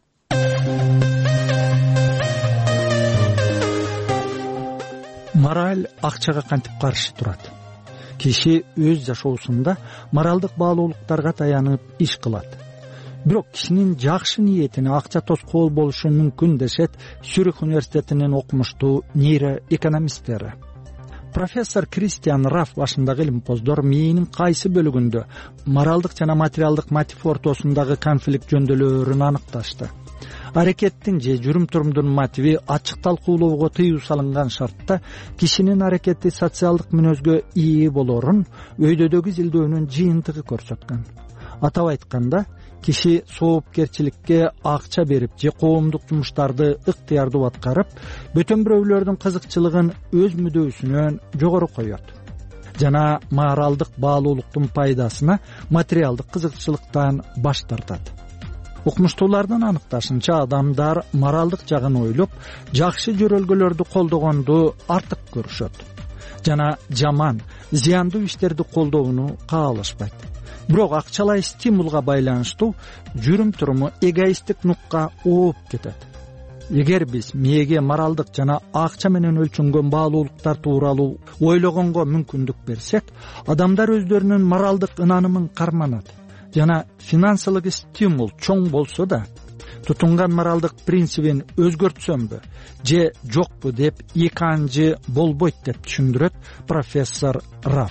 Мораль акчага кантип каршы турат? Киши өз жашоосунда моралдык баалуулуктарга таянып иш кылат. Бирок кишинин жакшы ниетине акча тоскоол болушу мүмкүн дешет Сюрих университетинин окумуштуу нейроэкономисттери. Профессор Кристиан Раф башындагы илимпоздор мээнин кайсы бөлүгүндө моралдык жана материалдык мотив ортосундагы конфликт жөндөөлөрүн аныкташты. Аракеттин же жүрүм-турумдун мотиви ачык талкуулоого тыюу салынган шартта кишинин аракети социалдык мүнөзгө ээ болорун өйдөдөгү изилдөөнүн жыйынтыгы көрсөткөн. Атап айтканда, киши соопкерчиликке акча берип же коомдук жумуштарды ыктыярдуу аткарып, бөтөн бирөөлөрдүн кызыкчылыгын өз мүдөөсүнөн жогору коет. жана моралдык баалуулуктун пайдасына материалдык кызыкчылыктан баш тартат. Окумуштуулардын аныкташынча, адамдар моралдык жагын ойлоп, жакшы жөрөлгөлөрдү колдогонду артык көрүшөт жана жаман, зыяндуу иштерди колдоону каалашпайт. Бирок акчалай стимулга байланыштуу жүрүм-туруму эгоисттик нукка ооп кетет. Эгер биз мээге моралдык жана акча менен өлчөнгөн баалуулуктар тууралуу ойлогонго мүмкүндүк берсек, адамдар өздөрүнүн моралдык ынанымын карманат жана финансылык стимул чоң болсо да, тутунган моралдык принцибин өзгөртсөмбү же жокпу деп эки анжы болбойт деп түшүндүрөт профессор Раф.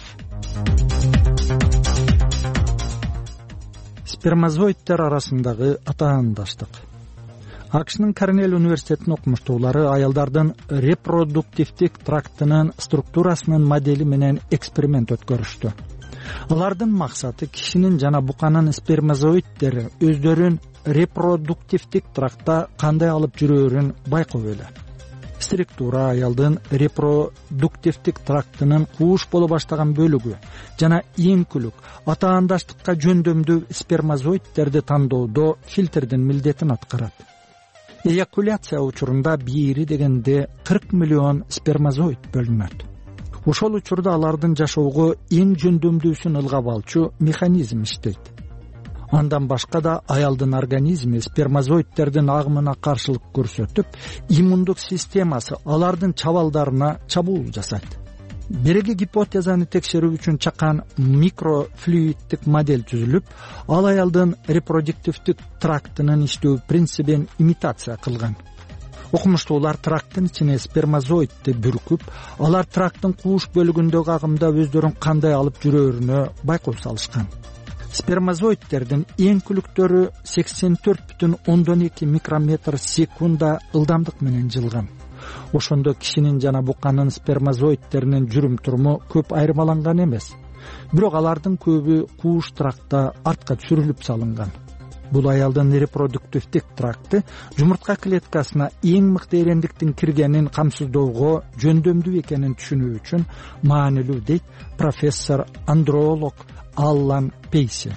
Спермазоидтер арасындагы атаандаштык. акшнын Корнелл университетинин окумуштуулары аялдардын репродуктивдик трактынын структурасынын модели менен эксперимент өткөрүштү. Алардын максаты кишинин жана буканын спермазоидтери өздөрүн репродуктивдик трактта кандай алып жүрөөрүн байкоо эле. Структура аялдын репродуктивдик трактынын кууш боло баштаган бөлүгү жана ийинкүлүк атаандаштыкка жөндөмдүү спермазоидтерди тандоодо фильтрдин милдетин аткарат. Эякуляция учурунда бири дегенде кырк миллион спермазоид бөлүнөт. Ошол учурда алардын жашоого эң жөндөмдүүсүн ылгап алчу механизм иштейт. Андан башка да аялдын организми спермазоидтердин агымына каршылык көрсөтүп, иммундук системасы алардын чабалдарына чабуул жасайт. Береги гипотезаны текшерүү үчүн чакан микрофлюиддик модель түзүлүп, ал аялдын репродуктивдик трактынын иштөө принцибин имитация кылган. Окумуштуулар тракттын ичине спермазоидти бүркүп, алар тракттын кууш бөлүгүндөгү агымда өздөрүн кандай алып жүрөөрүнө байкоо салышкан. Спермазоидтердин ийинкүлүктөрү сексен төрт бүтүн ондон эки микрометр секунда ылдамдык менен жылган. Ошондо кишинин жана буканын спермазоидтеринин жүрүм-туруму көп айырмаланган эмес. Бирок алардын көбү кууш трактта артка түсүрүлүп салынган. Бул аялдын репродуктивдик тракты жумуртка клеткасына эң мыкты эрендиктин киргенин камсыздоого жөндөмдүү экенин түшүнүү үчүн маанилүү, дейт профессор андролог Аллан Пейси.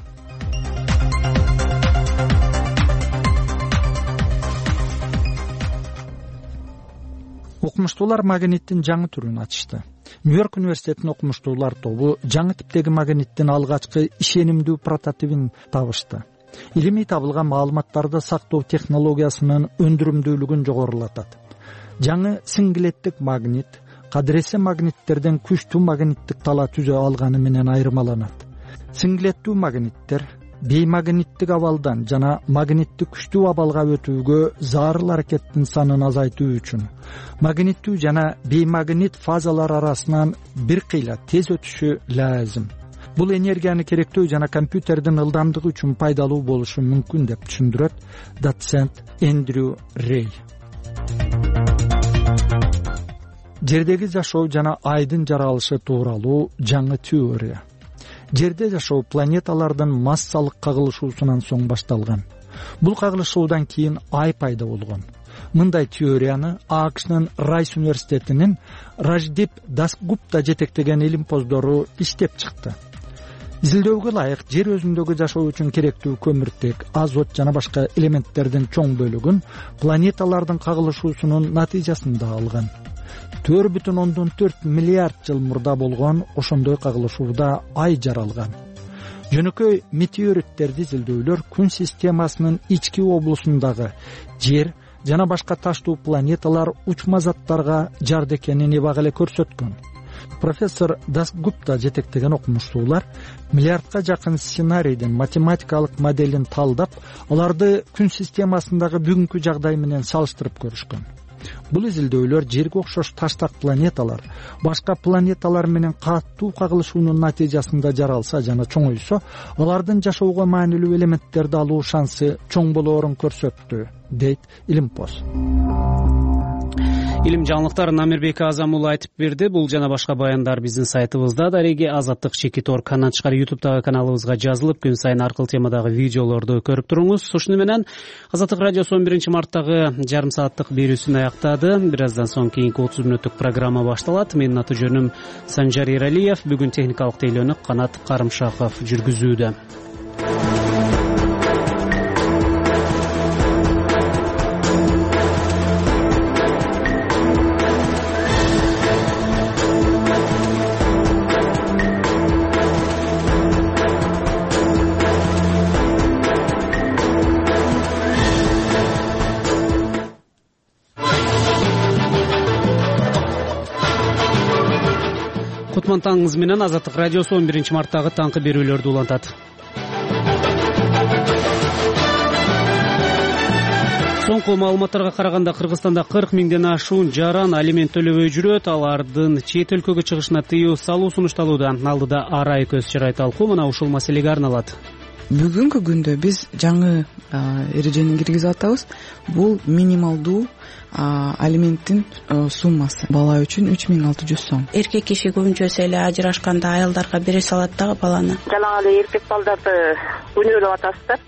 Окумуштуулар магниттин жаңы түрүн ачышты. Нью-Йорк университетинин окумуштуулар тобу жаңы типтеги магниттин алгачкы ишенимдүү прототипин табышты. Илимий табылган маалыматтарды сактоо технологиясынын өндүрүмдүүлүгүн жогорулатат. Жаңы синглеттик магнит кадыресе магниттерден күчтүү магниттик тала түзө алганы менен айырмаланат. Синглеттүү магниттер беймагниттик абалдан жана магниттик күчтүү абалга өтүүгө зарыл аракеттин санын азайтуу үчүн магниттүү жана беймагнит фазалар арасынан бир кыйла тез өтүшү лазым. Бул энергияны керектөө жана компьютердин ылдамдыгы үчүн пайдалуу болушу мүмкүн деп түшүндүрөт доцент Эндрю Рей. Жердеги жашоо жана айдын жаралышы тууралуу жаңы теория. Жерде жашоо планеталардын массалык кагылышуусунан соң башталган. Бул кагылышуудан кийин ай пайда болгон. Мындай теорияны акшнын Райс университетинин Раждип Дасгупта жетектеген илимпоздору иштеп чыкты. Изилдөөгө ылайык жер өзүндөгү жашоо үчүн керектүү көмүртек, азот жана башка элементтердин чоң бөлүгүн планеталардын кагылышуусунун натыйжасында алган. төрт бүтүн ондон төрт миллиард жыл мурда болгон ошондой кагылышууда ай жаралган. Жөнөкөй метеориттерди изилдөөлөр күн системасынын ички облусундагы жер жана башка таштуу планеталар учма заттарга жарды экенин эбак эле көрсөткөн. Профессор Дасгупта жетектеген окумуштуулар миллиардка жакын сценарийдин математикалык моделин талдап, аларды күн системасындагы бүгүнкү жагдай менен салыштырып көрүшкөн. Бул изилдөөлөр жерге окшош таштак планеталар башка планеталар менен катуу кагылышуунун натыйжасында жаралса жана чоңойсо, алардын жашоого маанилүү элементтерди алуу шансы чоң болоорун көрсөттү, дейт илимпоз. илим жаңылыктарын Амирбек Азам уулу айтып берди. Бул жана башка баяндар биздин сайтыбызда, дареги азаттык чекит орг канат чыгар ютубтагы каналыбызга жазылып, күн сайын аркыл темадагы видеолорду көрүп туруңуз. Ушуну менен Азаттык радиосу он биринчи марттагы жарым сааттык берүүсүн аяктады. Бир аздан соң кийинки отуз мүнөттүк программа башталат. Менин аты жөнүм Санжар Эралиев. Бүгүн техникалык тейлөөнү Канат Карымшаков жүргүзүүдө. Кутман таңыңыз менен Азаттык радиосу он биринчи марттагы таңкы берүүлөрдү улантат. Соңку маалыматтарга караганда Кыргызстанда кырк миңден ашуун жаран алимент төлөбөй жүрөт. Алардын чет өлкөгө чыгышына тыюу салуу сунушталууда. Алдыда арай көз чырай талкуу мына ушул маселеге арналат. Бүгүнкү күндө биз жаңы эрежени киргизип атабыз. Бул минималдуу алименттин суммасы бала үчүн үч миң алты жүз сом. Эркек киши көбүнчөсү эле ажырашканда аялдарга бере салат дагы баланы. Жалаң эле эркек балдарды өнөөлөп атасыздар.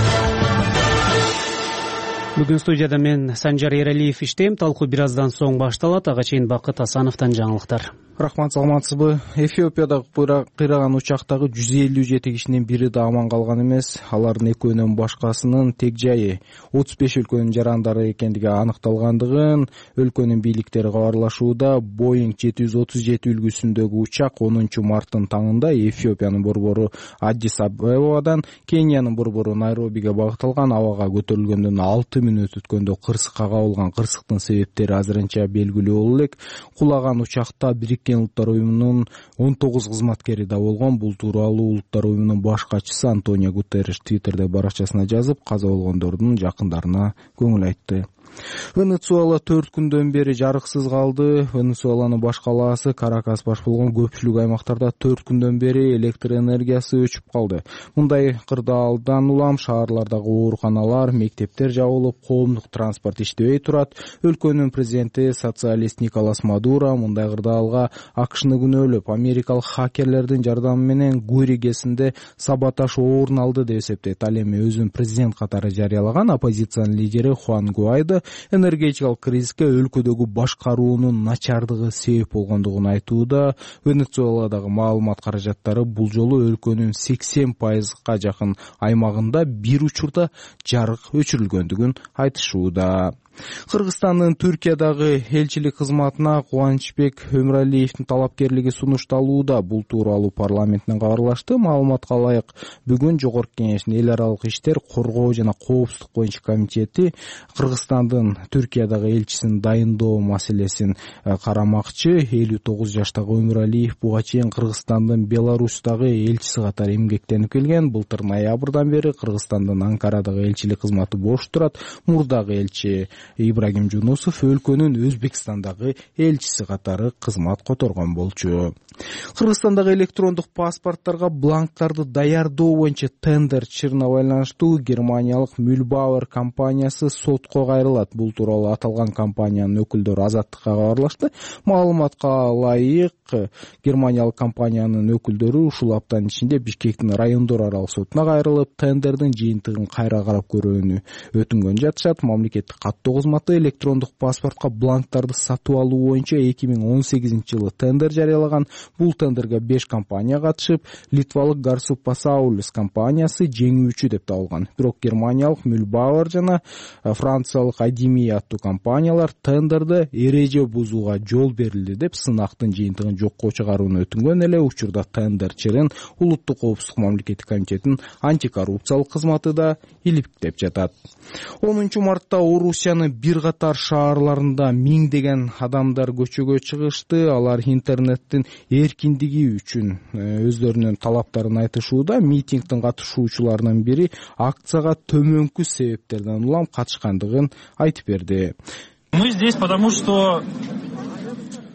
Бүгүн студияда мен Санжар Эралиев иштейм. Талкуу бир аздан соң башталат. Ага чейин Бакыт Асановдон жаңылыктар. Рахмат, саламатсызбы? Эфиопиядагы кыйраган учактагы жүз элүү жети кишинин бири да аман калган эмес. Алардын экөөнүн башкасынын тег жайы отуз беш өлкөнүн жарандары экендиги аныкталгандыгын өлкөнүн бийликтери кабарлашууда. Боинг жети жүз отуз жети үлгүсүндөгү учак онунчу марттын таңында Эфиопиянын борбору Аддис Абебадан Кениянын борбору Найробиге багытталган абага көтөрүлгөндөн алты мүнөт өткөндө кырсыкка кабылган. Кырсыктын себептери азырынча белгилүү боло элек. Кулаган учакта Бириккен Улуттар уюмунун он тогуз кызматкери да болгон. Бул тууралуу Улуттар уюмунун баш катчысы Антонио Гутерриш Твиттерде баракчасына жазып, каза болгондордун жакындарына көңүл айтты. Венесуэла төрт күндөн бери жарыксыз калды. Венесуэланын баш калаасы Каракас баш болгон көпчүлүк аймактарда төрт күндөн бери электр энергиясы өчүп калды. Мындай кырдаалдан улам шаарлардагы ооруканалар, мектептер жабылып, коомдук транспорт иштебей турат. Өлкөнүн президенти социалист Николас Мадуро мындай кырдаалга АКШны күнөөлөп, америкалык хакерлердин жардамы менен Гуригесинде саботаж орун алды деп эсептейт. Ал эми өзүн президент катары жарыялаган оппозициянын лидери Хуан Гуайдо энергетикалык кризиске өлкөдөгү башкаруунун начардыгы себеп болгондугун айтууда. Венесуэладагы маалымат каражаттары бул жолу өлкөнүн сексен пайызга жакын аймагында бир учурда жарык өчүрүлгөндүгүн айтышууда. Кыргызстандын Түркиядагы элчилик кызматына Кубанычбек Өмүралиевдин талапкерлиги сунушталууда. Бул тууралуу парламенттен кабарлашты. Маалыматка ылайык, бүгүн Жогорку Кеңештин эл аралык иштер, коргоо жана коопсуздук боюнча комитети Кыргызстандын Түркиядагы элчисин дайындоо маселесин карамакчы. элүү тогуз жаштагы Өмүралиев буга чейин Кыргызстандын Беларусьтагы элчиси катары эмгектенип келген. Былтыр ноябрдан бери Кыргызстандын Анкарадагы элчилик кызматы бош турат. Мурдагы элчи Ибрагим Жунусов өлкөнүн Өзбекстандагы элчиси катары кызмат которгон болчу. Кыргызстандагы электрондук паспорттарга бланктарды даярдоо боюнча тендер чырына байланыштуу Германиялык Mühlbauer компаниясы сотко кайрылат. Бул тууралуу аталган компаниянын өкүлдөрү Азаттыкка кабарлашты. Маалыматка ылайык, Германиялык компаниянын өкүлдөрү ушул аптанын ичинде Бишкектин райондор аралык сотуна кайрылып, тендердин жыйынтыгын кайра карап көрүүнү өтүнгөн жатышат. Мамлекеттик каттоо кызматы электрондук паспортко бланктарды сатып алуу боюнча эки миң он сегизинчи жылы тендер жарыялаган. Бул тендерге беш компания катышып, Литвалык Garsu Pasaulis компаниясы жеңүүчү деп табылган. Бирок Германиялык Mühlbauer жана Франциялык Adimi аттуу компаниялар тендерде эреже бузууга жол берилди деп сынактын жыйынтыгын жокко чыгарууну өтүнгөн эле. Учурда тендер чырын Улуттук коопсуздук мамлекеттик комитетинин антикоррупциялык кызматы да иликтеп жатат. онунчу мартта Орусиянын бир катар шаарларында миңдеген адамдар көчөгө чыгышты. Алар интернеттин эркиндиги үчүн өздөрүнүн талаптарын айтышууда. Митингдин катышуучуларынын бири акцияга төмөнкү себептерден улам катышкандыгын айтып берди. Мы здесь потому, что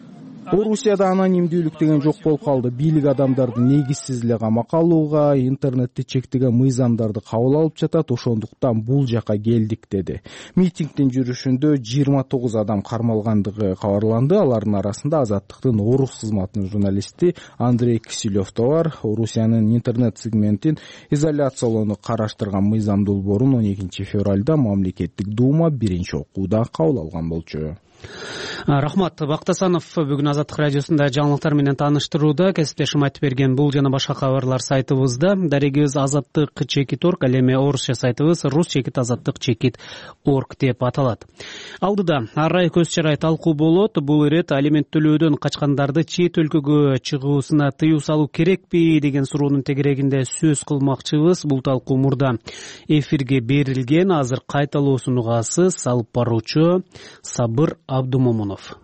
Орусияда анонимдүүлүк деген жок болуп калды. Бийлик адамдарды негизсиз эле камакка алууга, интернетти чектеген мыйзамдарды кабыл алып жатат. Ошондуктан бул жака келдик деди. Митингдин жүрүшүндө жыйырма тогуз адам кармалгандыгы кабарланды. Алардын арасында Азаттыктын Орус кызматынын журналисти Андрей Киселев да бар. Орусиянын интернет сегментин изоляциялоону караштырган мыйзам долбоорун он экинчи февралда мамлекеттик дума биринчи окууда кабыл алган болчу. Рахмат. Бактасанов бүгүн Азаттык радиосунда жаңылыктар менен тааныштырууда. Кесиптешим айтып берген бул жана башка кабарлар сайтыбызда. Дарегибиз азаттык чекит орг, ал эми орусча сайтыбыз рус чекит азаттык чекит орг деп аталат. Алдыда ар ай көз чарай талкуу болот. Бул ирет алимент төлөөдөн качкандарды чет өлкөгө чыгуусуна тыюу салуу керекпи деген суроонун тегерегинде сөз кылмакчыбыз. Бул талкуу мурда эфирге берилген. Азыр кайталоосун угасыз. Алып баруучу Сабыр Абдумомунов.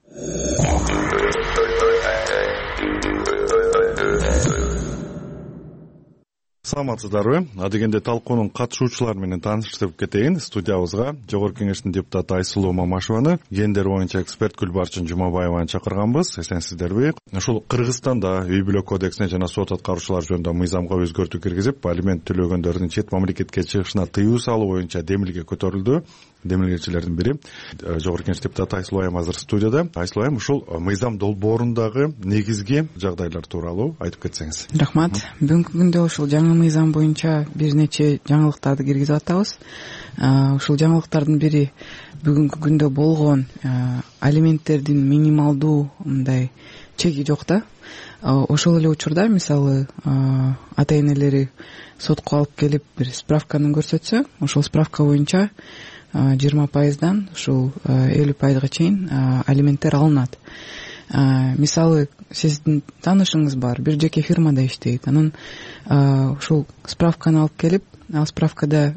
Саламатсыздарбы? Адегенде талкуунун катышуучулары менен тааныштырып кетейин. Студиябызга Жогорку Кеңештин депутаты Айсулуу Мамашеваны, гендер боюнча эксперт Гүлбарчын Жумабаеваны чакырганбыз. Эсенсиздерби? Ушул Кыргызстанда үй бүлө кодексине жана сот аткаруучулар жөнүндө мыйзамга өзгөртүү киргизип, алимент төлөгөндөрдүн чет мамлекетке чыгышына тыюу салуу боюнча демилге көтөрүлдү. Демилгечилердин бири Жогорку Кеңеш депутаты Айсулуу Айым азыр студияда. Айсулуу Айым, ушул мыйзам долбоорундагы негизги жагдайлар тууралуу айтып кетсеңиз. Рахмат. Бүгүнкү күндө ушул жаңы мыйзам боюнча бир нече жаңылыктарды киргизип атабыз. Ушул жаңылыктардын бири бүгүнкү күндө болгон алименттердин минималдуу мындай чеги жок да. Ошол эле учурда мисалы ата энелери сотко алып келип бир справканы көрсөтсө, ошол справка боюнча жыйырма пайыздан ушул элүү пайызга чейин алименттер алынат. Мисалы сиздин таанышыңыз бар, бир жеке фирмада иштейт. Анан ушул справканы алып келип, ал справкада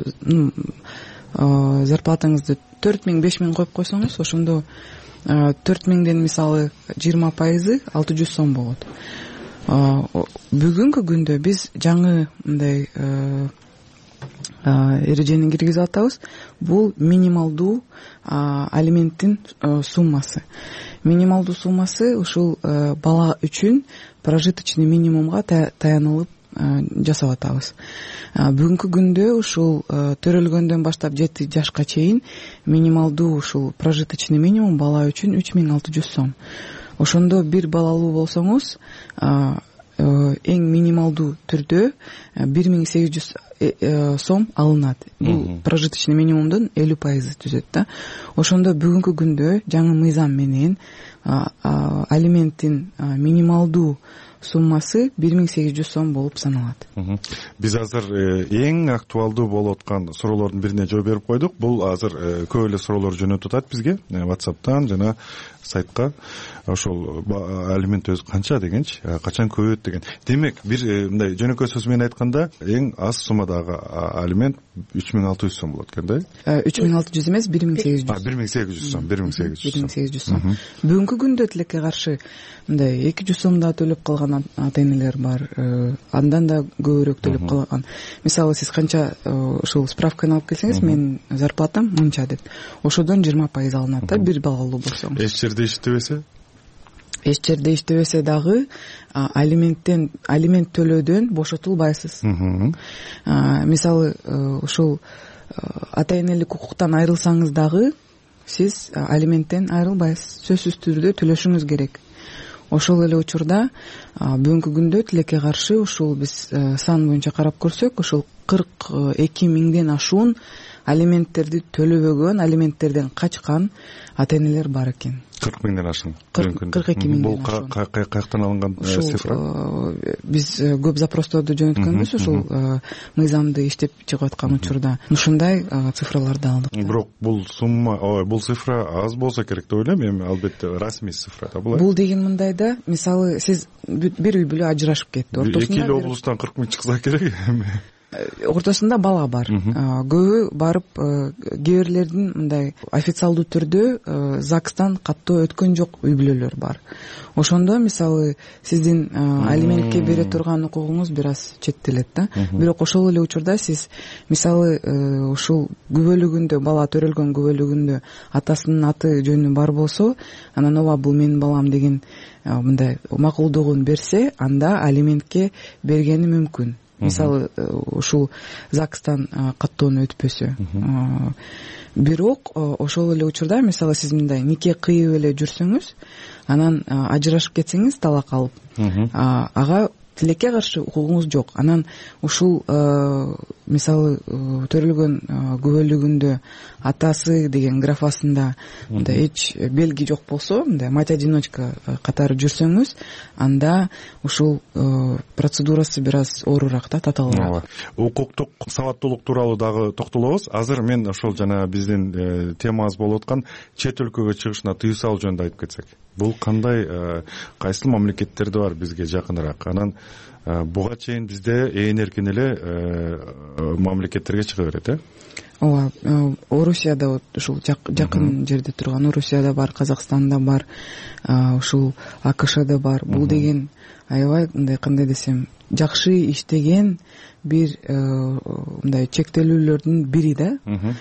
зарплатаңызды төрт миң беш миң коюп койсоңуз, ошондо төрт миңден мисалы жыйырма пайызы алты жүз сом болот. Бүгүнкү күндө биз жаңы мындай эрежени киргизип атабыз. Бул минималдуу алименттин суммасы. Минималдуу суммасы ушул бала үчүн прожиточный минимумга таянылып жасап атабыз. Бүгүнкү күндө ушул төрөлгөндөн баштап жети жашка чейин минималдуу ушул прожиточный минимум бала үчүн үч миң алты жүз сом. Ошондо бир балалуу болсоңуз, эң минималдуу түрдө бир миң сегиз жүз сом алынат. Бул прожиточный минимумдун элүү пайызы түзөт да. Ошондо бүгүнкү күндө жаңы мыйзам менен алименттин минималдуу суммасы бир миң сегиз жүз сом болуп саналат. Биз азыр эң актуалдуу болуп аткан суроолордун бирине жооп берип койдук. Бул азыр көп эле суроолор жөнөтүп атат бизге WhatsApp'тан жана сайтка. Ошол алимент өзү канча дегенчи, качан көбөйөт деген. Демек, бир мындай жөнөкөй сөз менен айтканда, эң аз суммадагы алимент үч миң алты жүз сом болот экен да? үч миң алты жүз эмес, бир миң сегиз жүз. бир миң сегиз жүз сом, бир миң сегиз жүз сом. Бүгүнкү күндө тилекке каршы мындай эки жүз сом да төлөп калган ата энелер бар. Андан да көбүрөөк төлөп калган. Мисалы сиз канча ушул справканы алып келсеңиз, менин зарплатам мынча деп. Ошодон жыйырма пайыз алынат да, бир балалуу болсоң. Эч жерде иштебесе? Эч жерде иштебесе дагы алименттен алимент төлөөдөн бошотулбайсыз. Мисалы ушул ата энелик укуктан айрылсаңыз дагы сиз алименттен айрылбайсыз. Сөзсүз түрдө төлөшүңүз керек. Ошол эле учурда бүгүнкү күндө тилекке каршы ушул биз сан боюнча карап көрсөк, ушул кырк эки миңден ашуун алименттерди төлөбөгөн, алименттерден качкан ата энелер бар экен. кырк миңден ашкан. кырк эки миңден ашкан. Бул каяктан алынган цифра? Биз көп запросторду жөнөткөнбүз ушул мыйзамды иштеп чыгып аткан учурда. Ушундай цифраларды алдык. Бирок бул сумма, ой, бул цифра аз болсо керек деп ойлойм. Эми албетте расмий цифра да бул. Бул деген мындай да, мисалы сиз бир үй бүлө ажырашып кетти. Ортосунда эки эл облустан кырк миң чыкса керек эми. ортосунда бала бар. Көбү барып кээ бирлердин мындай официалдуу түрдө ЗАГСтан каттоо өткөн жок үй бүлөлөр бар. Ошондо мисалы сиздин алиментке бере турган укугуңуз бир аз чектелет да. Бирок ошол эле учурда сиз мисалы ушул күбөлүгүндө бала төрөлгөн күбөлүгүндө атасынын аты жөнү бар болсо, анан ооба бул менин балам деген мындай макулдугун берсе, анда алиментке бергени мүмкүн. Мисалы ушул ЗАГСтан каттоону өтпөсө. Бирок ошол эле учурда мисалы сиз мындай нике кыйып эле жүрсөңүз, анан ажырашып кетсеңиз, талак алып, ага тилекке каршы укугуңуз жок. Анан ушул мисалы төрөлгөн күбөлүгүндө атасы деген графасында мындай эч белги жок болсо, мындай мать одиночка катары жүрсөңүз, анда ушул процедурасы бир аз оорураак да, татаалуураак. Укуктук сабаттуулук тууралуу дагы токтолобуз. Азыр мен ошол жана биздин темабыз болуп аткан чет өлкөгө чыгышына тыюу салуу жөнүндө айтып кетсек. Бул кандай, кайсыл мамлекеттерде бар бизге жакыныраак? Анан буга чейин бизде ээн эркин эле мамлекеттерге чыга берет, э? Ооба, Орусияда ушул жакын жерде турган Орусияда бар, Казакстанда бар, ушул АКШда бар. Бул деген аябай мындай, кандай десем, жакшы иштеген бир мындай чектелүүлөрдүн бири да.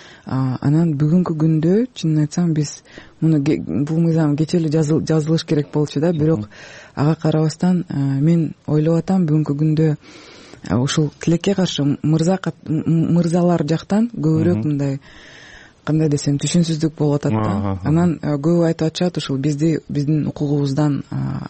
Анан бүгүнкү күндө чынын айтсам биз муну бул мыйзам кечээ эле жазылыш керек болчу да, бирок ага карабастан мен ойлоп атам бүгүнкү күндө ушул тилекке каршы мырза мырзалар жактан көбүрөөк мындай, кандай десем, түшүнсүздүк болуп атат да. Анан көбү айтып атышат ушул бизди биздин укугубуздан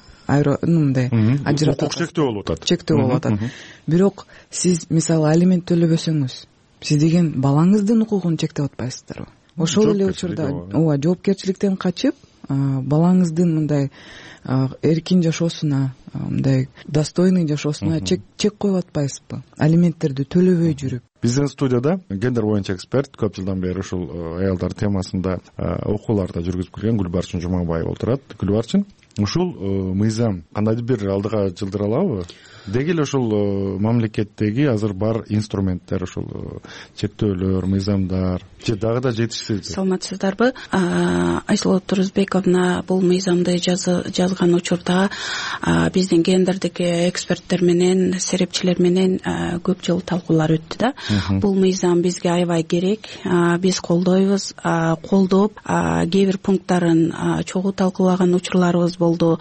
мындай ажыратат, укук чектөө болуп атат. Чектөө болуп атат. Бирок сиз мисалы алимент төлөбөсөңүз, сиз деген балаңыздын укугун чектеп атпайсыздарбы? Ошол эле учурда ооба, жоопкерчиликтен качып, балаңыздын мындай эркин жашоосуна, мындай достойный жашоосуна чек коюп атпайсызбы? Алименттерди төлөбөй жүрүп. Биздин студияда гендер боюнча эксперт, көп жылдан бери ушул аялдар темасында окууларда жүргүзүп келген Гүлбарчын Жумабаева отурат. Гүлбарчын, ушул мыйзам кандайдыр бир алдыга жылдыра алабы? Деги эле ушул мамлекеттеги азыр бар инструменттер, ушул чектөөлөр, мыйзамдар же дагы да жетишсиз? Саламатсыздарбы? Айсулуу Турузбековна бул мыйзамды жазган учурда биздин гендердик эксперттер менен, серепчилер менен көп жыл талкуулар өттү да. Бул мыйзам бизге аябай керек. Биз колдойбуз, колдоп, кээ бир пункттарын чогуу талкуулаган учурларыбыз болду.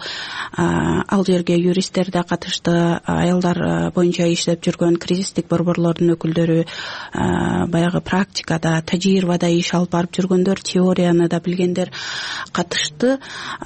Ал жерге юристтер да катышты, аялдар боюнча иштеп жүргөн кризистик борборлордун өкүлдөрү, баягы практикада, тажрыйбада иш алып барып жүргөндөр, теорияны да билгендер катышты.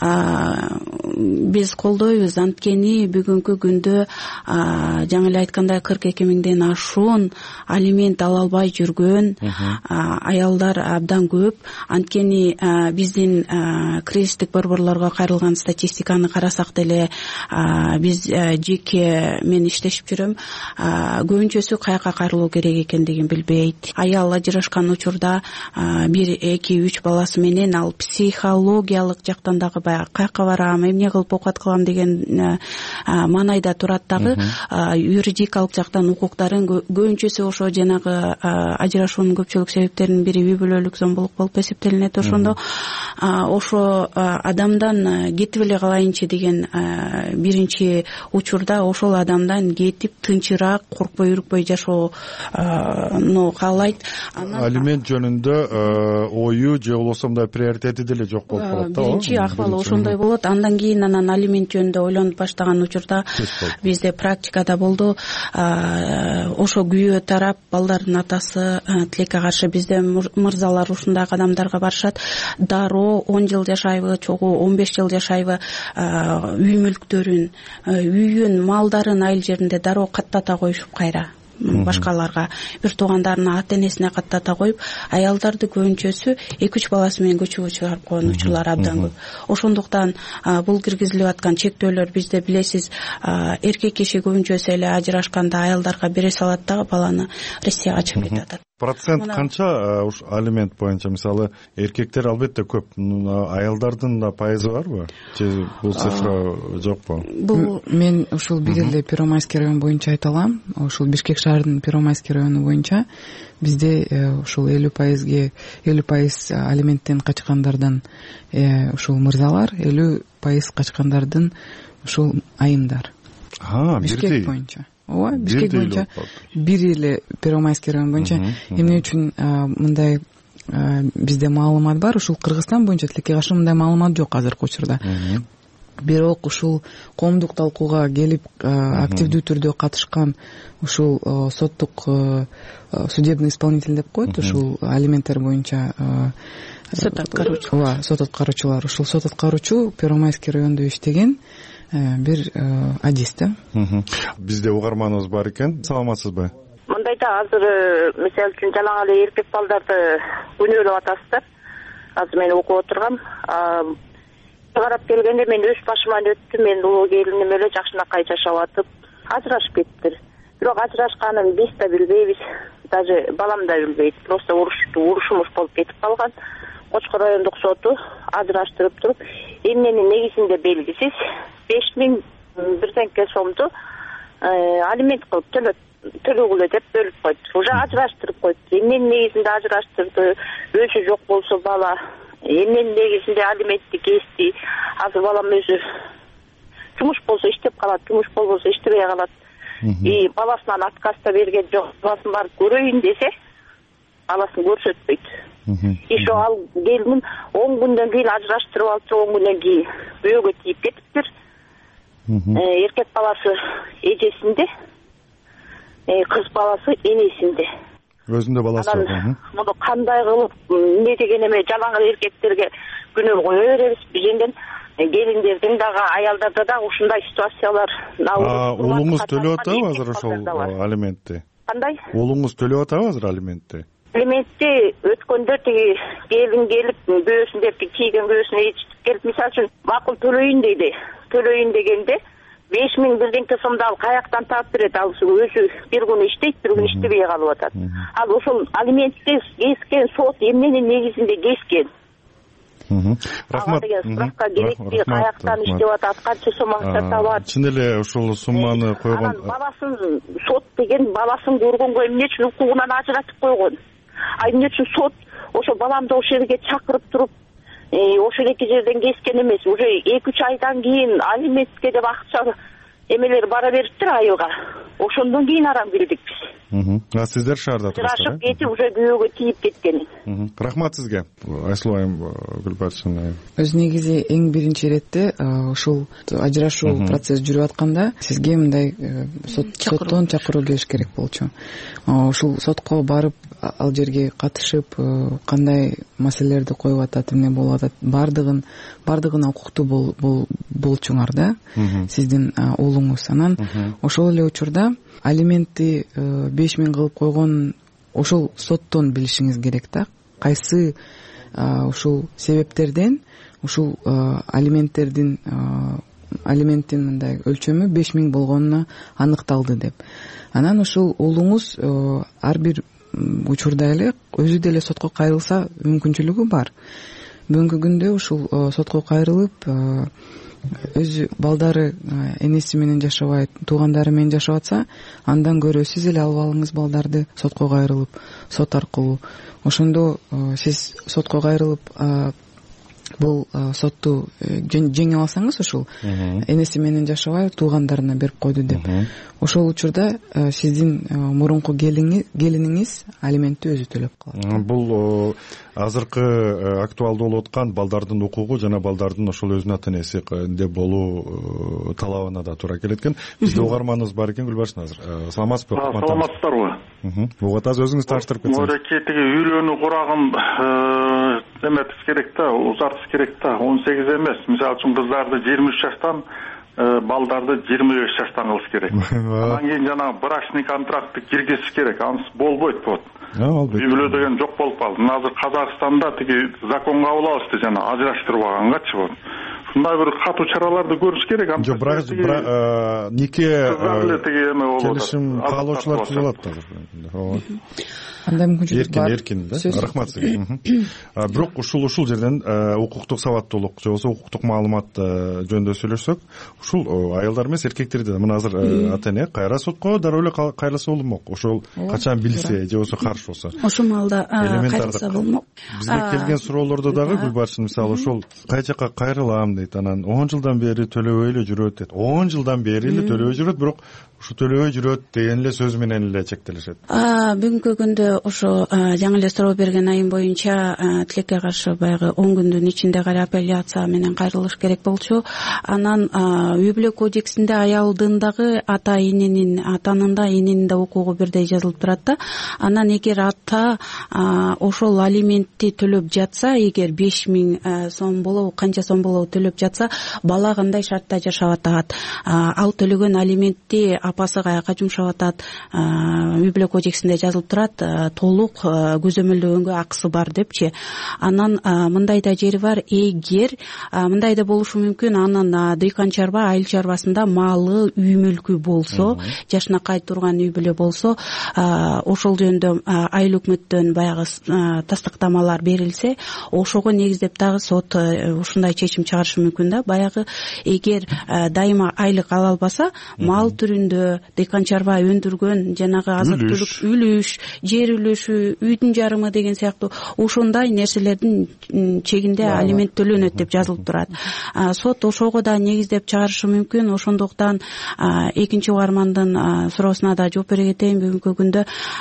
Биз колдойбуз, анткени бүгүнкү күндө жаңы эле айткандай кырк эки миңден ашуун алимент ала албай жүргөн аялдар абдан көп. Анткени биздин кризистик борборлорго кайрылган статистиканы карасак деле, биз жеке мен иштешип жүрөм, көбүнчөсү каяка кайрылуу керек экендигин билбейт. Аял ажырашкан учурда бир эки үч баласы менен ал психологиялык жактан дагы баягы каяка барам, эмне кылып оокат кылам деген маанайда турат дагы. Юридикалык жактан укуктарын көбүнчөсү ошо жанагы ажырашуунун көпчүлүк себептеринин бири үй бүлөлүк зомбулук болуп эсептелинет. Ошондо ошо адамдан кетип эле калайынчы деген биринчи учурда ошол адамдан кетип тынчыраак, коркпой үрүкпөй жашоону каалайт. Алимент жөнүндө ою же болбосо мындай приоритети деле жок болуп калат да. Биринчи акыбалы ошондой болот. Андан кийин анан алимент жөнүндө ойлонуп баштаган учурда бизде практикада болду. Ошо күйөө тарап, балдардын атасы тилекке каршы, бизде мырзалар ушундай кадамдарга барышат. Дароо он жыл жашайбы, чогуу он беш жыл жашайбы, үй мүлктөрүн, үйүн, малдарын айыл жеринде дароо каттата коюшуп кайра башкаларга, бир туугандарына, ата энесине каттата коюп, аялдарды көбүнчөсү эки үч баласы менен көчөгө чыгарып койгон учурлар абдан көп. Ошондуктан бул киргизилип аткан чектөөлөр бизде, билесиз, эркек киши көбүнчөсү эле ажырашканда аялдарга бере салат дагы баланы, Россияга чыгып кетип атат. процент канча ушу алимент боюнча? Мисалы эркектер албетте көп, аялдардын да пайызы барбы же бул цифра жокпу? Бул мен ушул бир эле Первомайский район боюнча айта алам. Ушул Бишкек шаарынын Первомайский району боюнча бизде ушул элүү пайызге элүү пайыз алименттен качкандардан ушул мырзалар, элүү пайыз качкандардын ушул айымдар. Бишкек боюнча. Ооба, Бишкек боюнча бир эле Первомайский район боюнча. Эмне үчүн мындай бизде маалымат бар? Ушул Кыргызстан боюнча тилекке каршы мындай маалымат жок азыркы учурда. Бирок ушул коомдук талкууга келип активдүү түрдө катышкан ушул соттук судебный исполнитель деп коет, ушул алименттер боюнча сот аткаруучу. Ооба, сот аткаруучулар. Ушул сот аткаруучу Первомайский райондо иштеген бир адис да. Бизде угарманыбыз бар экен. Саламатсызбы? Мындайда азыр мисалы үчүн жалаң эле эркек балдарды күнөөлөп атасыздар. Азыр мен окуп отургам. Карап келгенде мен өз башыман өттү. Мен улуу келиним эле жакшынакай жашап атып, ажырашып кеттир. Бирок ажырашканын биз да билбейбиз. Даже балам да билбейт. Просто урушту, урушумуш болуп кетип калган. Кочкор райондук соту ажыраштырып туруп, эмненин негизинде белгисиз беш миң бирденке сомду алимент кылып төлөгүлө деп бөлүп койду. Уже ажыраштырып койду. Эмненин негизинде ажыраштырды? Өзү жок болсо бала эмненин негизинде алиментти кести? Азыр балам өзү жумуш болсо иштеп калат, жумуш болбосо иштебей калат. И баласынан отказ да берген жок. Баласын барып көрөйүн десе, баласын көрсөтпөйт. Ишо ал келиним он күндөн кийин ажыраштырып алып, он күндөн кийин күйөөгө тийип кетиптир. Эркек баласы эжесинде, кыз баласы энесинде. Өзүндө баласы бар. Муну кандай кылып эмне деген эме жалаң эркектерге күнөө кое беребиз? Бизенден келиндердин дагы аялдарда да ушундай ситуациялар. Уулуңуз төлөп атабы азыр ошол алиментти? Кандай? Уулуңуз төлөп атабы азыр алиментти? Алиментти өткөндө тиги келин келип күйөөсүн деп кийген күйөөсүнө ээрчитип келип, мисалы үчүн макул төлөйүн дейди. Төлөйүн дегенде беш миң бирденке сомду ал каяктан таап берет? Ал өзү бир күн иштейт, бир күн иштебей калып атат. Ал ошол алиментти кескен сот эмненин негизинде кескен? Рахмат. Справка керекпи? Каяктан иштеп атат? Канча сом акча табат? Чын эле ушул сумманы койгон. Баласын сот деген баласын көргөнгө эмне үчүн укугунан ажыратып койгон? А эмне үчүн сот ошо баламды ошол жерге чакырып туруп, ошол эки жерден кескен эмес, уже эки үч айдан кийин алиментке деп акча эмелер бара бериптир айылга. Ошондон кийин арам билдик биз. А сиздер шаарда турасыздар? Ажырашып кетип, уже күйөөгө тийип кеткен. Рахмат сизге. Айсулуу айым Гүлбарчын. Өз негизи эң биринчи иретте ушул ажырашуу процесс жүрүп атканда сизге мындай соттон чакыруу келиш керек болчу. Ушул сотко барып ал жерге катышып кандай маселелерди коюп атат, эмне болуп атат, бардыгын бардыгына укуктуу болчуңар да, сиздин уулуңуз. Анан ошол эле учурда алиментти беш миң кылып койгон ошол соттон билишиңиз керек да. Кайсы ушул себептерден ушул алименттердин алименттин мындай өлчөмү беш миң болгонуна аныкталды деп. Анан ушул уулуңуз ар бир учурда эле өзү деле сотко кайрылса мүмкүнчүлүгү бар. Бүгүнкү күндө ушул сотко кайрылып өзү балдары энеси менен жашабайт, туугандары менен жашап атса, андан көрө сиз эле алып алыңыз балдарды сотко кайрылып, сот аркылуу. Ошондо сиз сотко кайрылып бул сотту жеңип алсаңыз, ушул энеси менен жашабай туугандарына берип койду деп, ошол учурда сиздин мурунку келиниңиз алиментти өзү төлөп калат. Бул азыркы актуалдуу болуп аткан балдардын укугу жана балдардын ошол өзүнүн ата энесинде болуу талабына да туура келет экен. Бизде угарманыбыз бар экен, Гүлбарчын азыр. Саламатсызбы? Саламатсыздарбы? Угатасыз, өзүңүз тааныштырып кетсеңиз. Мореке тиги үйлөнүү курагын эметиш керек да, узартыш керек да. он сегиз эмес. Мисалы үчүн кыздарды жыйырма үч жаштан, балдарды жыйырма беш жаштан кылыш керек. Андан кийин жанагы брачный контрактты киргизиш керек. Анысы болбойт болот. Үй бүлө деген жок болуп калды. Азыр Казакстанда тиги закон кабыл алышты, жана ажыраштырбагангачы болот. мындай бир катуу чараларды көрүш керек. Жок, бирок нике келишим каалоочулар түзүп алат азыр. Ооба. Андай мүмкүнчүлүк бар. Эркин, эркин да. Рахмат сизге. Бирок ушул ушул жерден укуктук сабаттуулук же болбосо укуктук маалымат жөнүндө сөйлөшсөк, ушул аялдар эмес эркектерди да. Мына азыр ата эне кайра сотко дароо эле кайрылса болмок. Ошол качан билсе же болбосо каршы болсо. Ошол маалда кайрылса болмок. Бизге келген суроолордо дагы Гүлбарчын мисалы ошол кай жака кайрылам дейт, анан он жылдан бери төлөбөй эле жүрөт дейт. он жылдан бери эле төлөбөй жүрөт, бирок ушу төлөбөй жүрөт деген эле сөз менен эле чектелишет. Бүгүнкү күндө ошо жаңы эле суроо берген айым боюнча тилекке каршы баягы он күндүн ичинде кайра апелляция менен кайрылыш керек болчу. Анан үй бүлө кодексинде аялдын дагы ата эненин, атанын да эненин да укугу бирдей жазылып турат да. Анан эгер ата ошол алиментти төлөп жатса, эгер беш миң сом болобу, канча сом болобу төлөп жатса, бала кандай шартта жашап атат, ал төлөгөн алиментти апасы каяка жумшап атат, үй бүлө кодексинде жазылып турат, толук көзөмөлдөгөнгө акысы бар депчи. Анан мындай да жери бар, эгер мындай да болушу мүмкүн, анын дыйкан чарба, айыл чарбасында малы, үй мүлкү болсо, жашына кай турган үй бүлө болсо, ошол жөнүндө айыл өкмөттөн баягы тастыктамалар берилсе, ошого негиздеп дагы сот ушундай чечим чыгарышы мүмкүн да. Баягы эгер дайыма айлык ала албаса, мал түрүндө дыйкан чарба өндүргөн жанагы азык түлүк, үлүш, жер үлүшү, үйдүн жарымы деген сыяктуу ошондой нерселердин чегинде алимент төлөнөт деп жазылып турат. Сот ошого да негиздеп чыгарышы мүмкүн. Ошондуктан экинчи угармандын суроосуна да жооп бере кетейин. Бүгүнкү күндө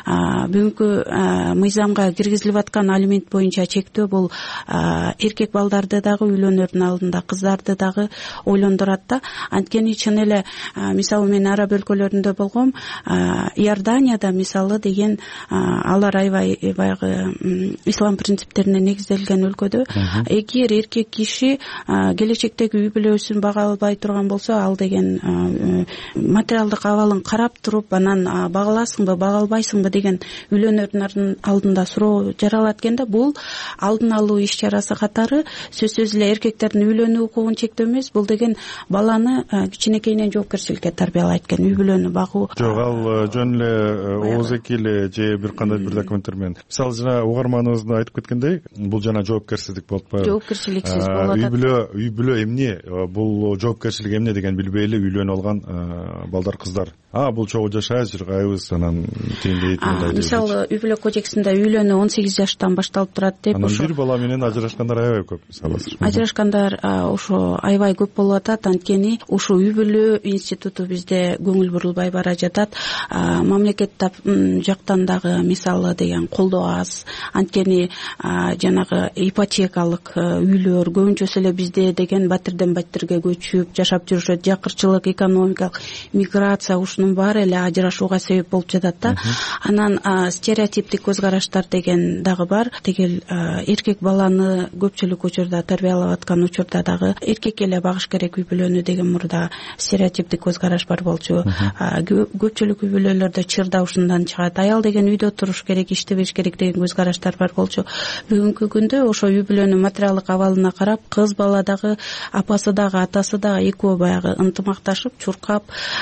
бүгүнкү мыйзамга киргизилип аткан алимент боюнча чектөө бул эркек балдарды дагы үйлөнөрдүн алдында, кыздарды дагы ойлондурат да. Анткени чын эле мисалы мен араб өлкөлөрүндө болгом, Иорданияда мисалы деген алар аябай баягы ислам принциптерине негизделген өлкөдө, эгер эркек киши келечектеги үй бүлөсүн бага албай турган болсо, ал деген материалдык абалын карап туруп, анан бага аласыңбы, бага албайсыңбы деген үйлөнөрдүн алдында суроо жаралат экен да. Бул алдын алуу иш чарасы катары сөзсүз эле эркектердин үйлөнүү укугун чектөө эмес, бул деген баланы кичинекейинен жоопкерчиликке тарбиялайт экен, үй бүлөнү багуу. Жок, ал жөн эле ооз-эки эле же бир кандай бир документтер менен. Мисалы жана угарманыбыз да айтып кеткендей, бул жана жоопкерчилик болуп атпайбы? Жоопкерчиликсиз болуп атат. Үй бүлө, үй бүлө эмне, бул жоопкерчилик эмне деген билбей эле үйлөнүп алган балдар, кыздар. А, бул чогуу жашайбыз, жыргайбыз, анан тиндейт, мындай дейт. Мисалы, үй бүлө кодексинде үйлөнүү он сегиз жаштан башталып турат деп. Анан бир бала менен ажырашкандар аябай көп, мисалы. Ажырашкандар ошо аябай көп болуп атат, анткени ушу үй бүлө институту бизде көңүл бурулбай бара жатат. Мамлекет жактан дагы мисалы деген колдоо аз. Анткени жанагы ипотекалык үйлөр көбүнчөсү эле бизде деген батирден батирге көчүп жашап жүрүшөт. Жакырчылык, экономикалык миграция ушунун баары эле ажырашууга себеп болуп жатат да. Анан стереотиптик көз караштар деген дагы бар. Тегил эркек баланы көпчүлүк учурда тарбиялап аткан учурда дагы эркек эле багыш керек үй бүлөнү деген мурда стереотиптик көз караш бар болчу. Көпчүлүк үй бүлөлөрдө чырда ушундан чыгат. Аял деген үйдө туруш керек, иштебеш керек деген көз караштар бар болчу. Бүгүнкү күндө ошо үй бүлөнүн материалдык абалына карап, кыз бала дагы, апасы дагы, атасы дагы экөө баягы ынтымакташып, чуркап,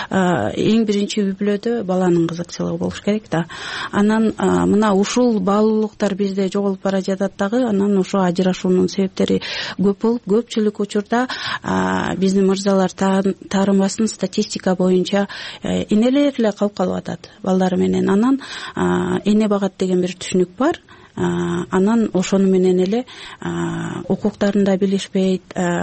эң биринчи үй бүлөдө баланын кызыкчылыгы болуш керек да. Анан мына ушул баалуулуктар бизде жоголуп бара жатат дагы. Анан ошо ажырашуунун себептери көп болуп, көпчүлүк учурда биздин мырзалар таарынбасын статистика боюнча энелер эле калып калып атат балдары менен. Анан эне багат деген бир түшүнүк бар. Анан ошону менен эле укуктарын да билишпейт.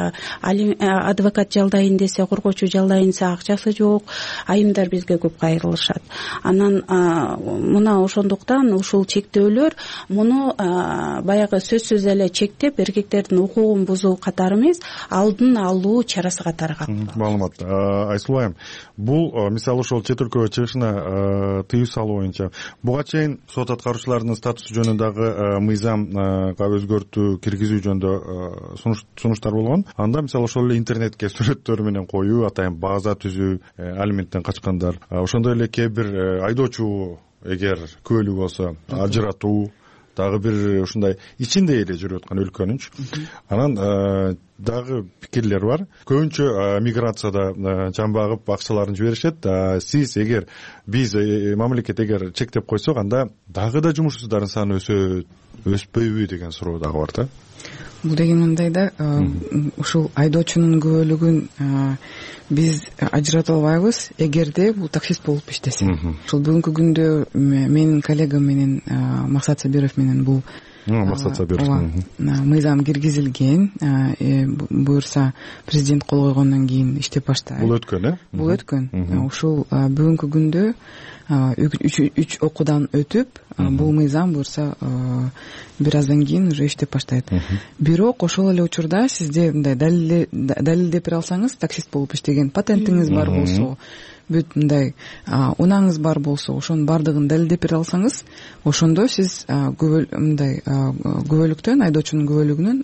Адвокат жалдайын десе, коргоочу жалдайын десе акчасы жок. Айымдар бизге көп кайрылышат. Анан мына ошондуктан ушул чектөөлөр муну баягы сөзсүз эле чектеп, эркектердин укугун бузуу катары эмес, алдын алуу чарасы катары калат. Маалымат. Айсулуу айым, бул мисалы ошол чет өлкөгө чыгышына тыюу салуу боюнча буга чейин сот аткаруучулардын статусу жөнүндө мыйзамга өзгөртүү киргизүү жөнүндө сунуштар болгон. Анда мисалы ошол эле интернетке сүрөттөр менен коюу, атайын база түзүү, алименттен качкандар, ошондой эле кээ бир айдоочу эгер күбөлүү болсо ажыратуу, дагы бир ушундай ичинде эле жүрүп аткан өлкөнүнчү. Анан дагы пикирлер бар. Көбүнчө миграцияда жан багып акчаларын жиберишет. Сиз эгер биз мамлекет эгер чектеп койсок, анда дагы да жумушсуздардын саны өсөт, өспөйбү деген суроо дагы бар да. Бул деген мындай да, ушул айдоочунун көбөлүгүн биз ажырата албайбыз эгерде бул таксист болуп иштесе. Ушул бүгүнкү күндө менин коллегам менен Максат Сабиров менен бул Максат Сабиров мыйзам киргизилген. Буюрса президент кол койгондон кийин иштеп баштайт. Бул өткөн, э? Бул өткөн. Ушул бүгүнкү күндө үч окуудан өтүп, бул мыйзам буюрса бир аздан кийин уже иштеп баштайт. Бирок ошол эле учурда сизде мындай далилдеп бере алсаңыз, таксист болуп иштеген патентиңиз бар болсо, бүт мындай унааңыз бар болсо, ошонун баардыгын далилдеп бере алсаңыз, ошондо сиз мындай күбөлүктөн, айдоочунун күбөлүгүнөн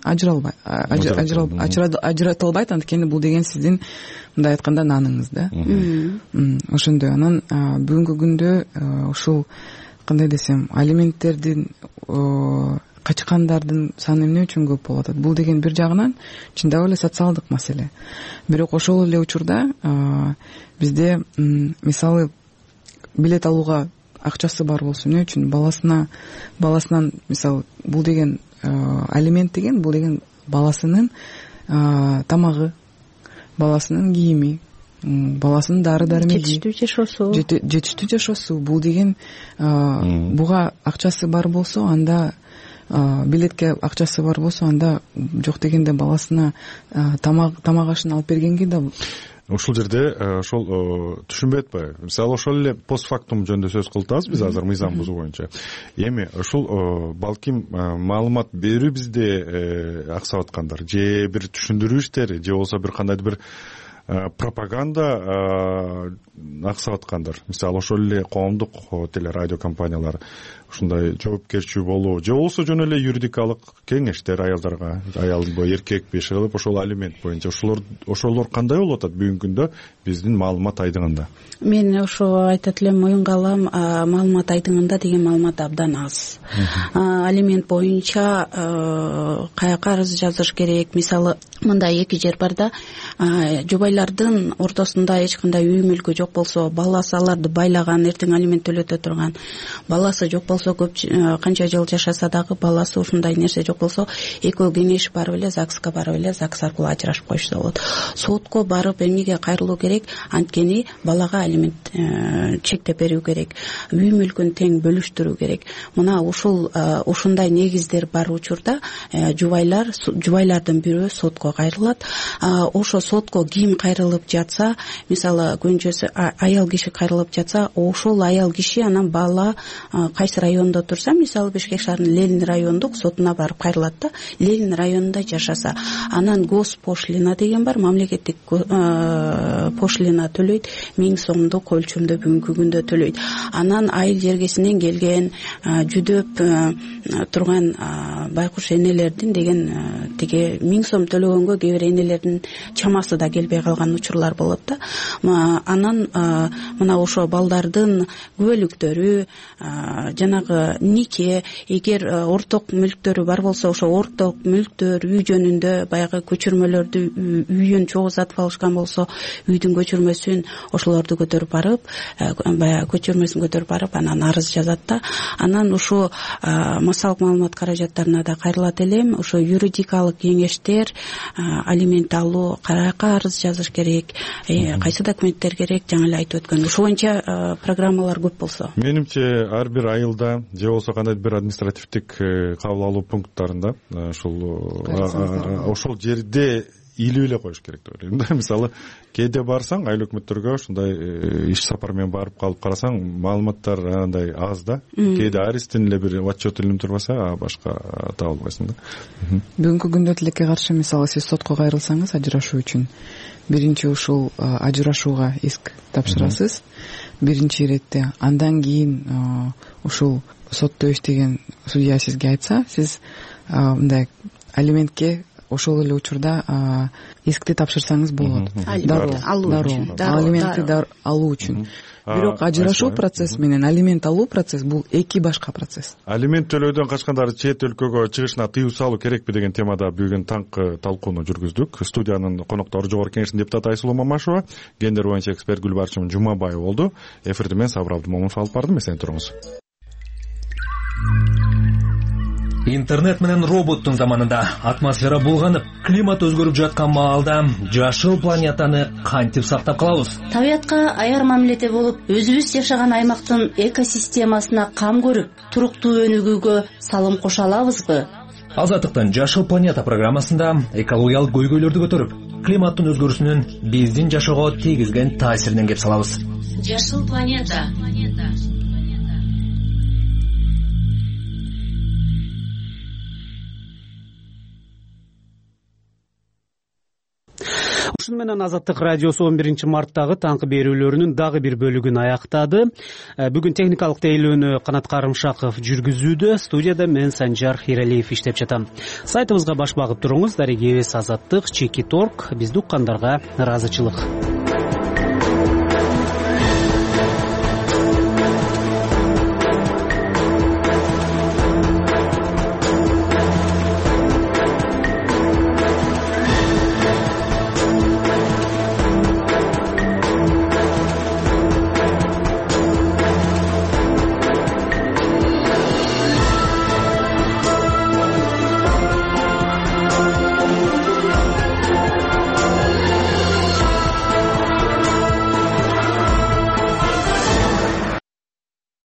ажырата албайт. Анткени бул деген сиздин мындай айтканда наныңыз да. Ошондой. Анан бүгүнкү күндө ушул кандай десем, алименттердин качкандардын саны эмне үчүн көп болуп атат? Бул деген бир жагынан чындап эле социалдык маселе. Бирок ошол эле учурда бизде мисалы билет алууга акчасы бар болсо, эмне үчүн баласына баласынан мисалы бул деген алимент деген бул деген баласынын тамагы, баласынын кийими, баласынын дары дармеги, жетиштүү жашоосу жетиштүү жашоосу. Бул деген буга акчасы бар болсо, анда билетке акчасы бар болсо, анда жок дегенде баласына тамак тамак ашын алып бергенге да. Ушул жерде ошол түшүнбөй атпайбы? Мисалы ошол эле постфактум жөнүндө сөз кылып атабыз биз азыр мыйзам бузуу боюнча. Эми ушул балким маалымат берүү бизде аксап аткандар, же бир түшүндүрүү иштери, же болбосо бир кандайдыр бир пропаганда аксап аткандар. Мисалы ошол эле коомдук телерадио компаниялар ушундай жоопкерчүү болуу, же болбосо жөн эле юридикалык кеңештер аялдарга, аялбы эркекпи кылып ошол алимент боюнча ошолор ошолор кандай болуп атат бүгүнкү күндө биздин маалымат айдыгында? Мен ошо айтат элем, моюнга алам, маалымат айдыгында деген маалымат абдан аз. Алимент боюнча каяка арыз жазыш керек? Мисалы мындай эки жер бар да, жубайлардын ортосунда эч кандай үй мүлкү жок болсо, баласы аларды байлаган, эртең алимент төлөтө турган, баласы жок болсо, көп канча жыл жашаса дагы баласы ушундай нерсе жок болсо, экөө кеңешип барып эле ЗАГСка барып эле ЗАГС аркылуу ажырашып коюшса болот. Сотко барып эмнеге кайрылуу керек? Анткени балага алимент чектеп берүү керек, үй мүлкүн тең бөлүштүрүү керек. Мына ушул ушундай негиздер бар учурда жубайлар жубайлардын бирөө сотко кайрылат. Ошо сотко ким кайрылып жатса, мисалы көбүнчөсү аял киши кайрылып жатса, ошол аял киши анан бала кайсы райондо турса, мисалы Бишкек шаарынын Ленин райондук сотуна барып кайрылат да. Ленин районунда жашаса, анан госпошлина деген бар, мамлекеттик пошлина төлөйт, миң сомдук өлчөмдө бүгүнкү күндө төлөйт. Анан айыл жергесинен келген, жүдөп турган байкуш энелердин деген тиги миң сом төлөгөнгө кээ бир энелердин чамасы да келбей калган учурлар болот да. Анан мына ошо балдардын күбөлүктөрү, жанагы нике, эгер орток мүлктөрү бар болсо, ошо орток мүлктөр, үй жөнүндө баягы көчүрмөлөрдү, үйүн чогуу сатып алышкан болсо, үйдүн көчүрмөсүн ошолорду көтөрүп барып, баягы көчүрмөсүн көтөрүп барып, анан арыз жазат да. Анан ошо массалык маалымат каражаттарына да кайрылат элем. Ошо юридикалык кеңештер, алимент алуу, каяка арыз жазыш керек, кайсы документтер керек, жаңы эле айтып өткөн. Ошо боюнча программалар көп болсо. Менимче ар бир айылда же болбосо кандайдыр бир административдик кабыл алуу пункттарында ошол ошол жерде илип эле коюш керек деп ойлойм да. Мисалы кээде барсаң айыл өкмөттөргө ушундай иш сапар менен барып калып карасаң, маалыматтар андай аз да. Кээде арестин эле бир отчет илинип турбаса, башка таба албайсың да. Бүгүнкү күндө тилекке каршы, мисалы сиз сотко кайрылсаңыз ажырашуу үчүн, биринчи ушул ажырашууга иск тапшырасыз биринчи иретте. Андан кийин ушул сотто иштеген судья сизге айтса, сиз мындай алиментке ошол эле учурда искти тапшырсаңыз болот. Дароо алиментти алуу үчүн. Бирок ажырашуу процесс менен алимент алуу процесс бул эки башка процесс. Алимент төлөөдөн качкандары чет өлкөгө чыгышына тыюу салуу керекпи деген темада бүгүн таңкы талкууну жүргүздүк. Студиянын коноктору Жогорку Кеңештин депутаты Айсулуу Мамашева, гендер боюнча эксперт Гүлбарчын Жумабаева болду. Эфирди мен Сабыр Абдымомунов алып бардым. Эсен туруңуз. Интернет менен роботтун заманында атмосфера булганып, климат өзгөрүп жаткан маалда жашыл планетаны кантип сактап калабыз? Табиятка аяр мамиледе болуп, өзүбүз жашаган аймактын экосистемасына кам көрүп, туруктуу өнүгүүгө салым кошо алабызбы? Азаттыктын Жашыл планета программасында экологиялык көйгөйлөрдү көтөрүп, климаттын өзгөрүүсүнүн биздин жашоого тийгизген таасиринен кеп салабыз. Жашыл планета. Ушуну менен Азаттык радиосу он биринчи марттагы таңкы берүүлөрүнүн дагы бир бөлүгүн аяктады. Бүгүн техникалык тейлөөнү Канат Карымшаков жүргүзүүдө, студияда мен Санжар Хиралиев иштеп жатам. Сайтыбызга баш багып туруңуз. Дарегибиз Азаттык, Чеки торг, бизди уккандарга ыраазычылык.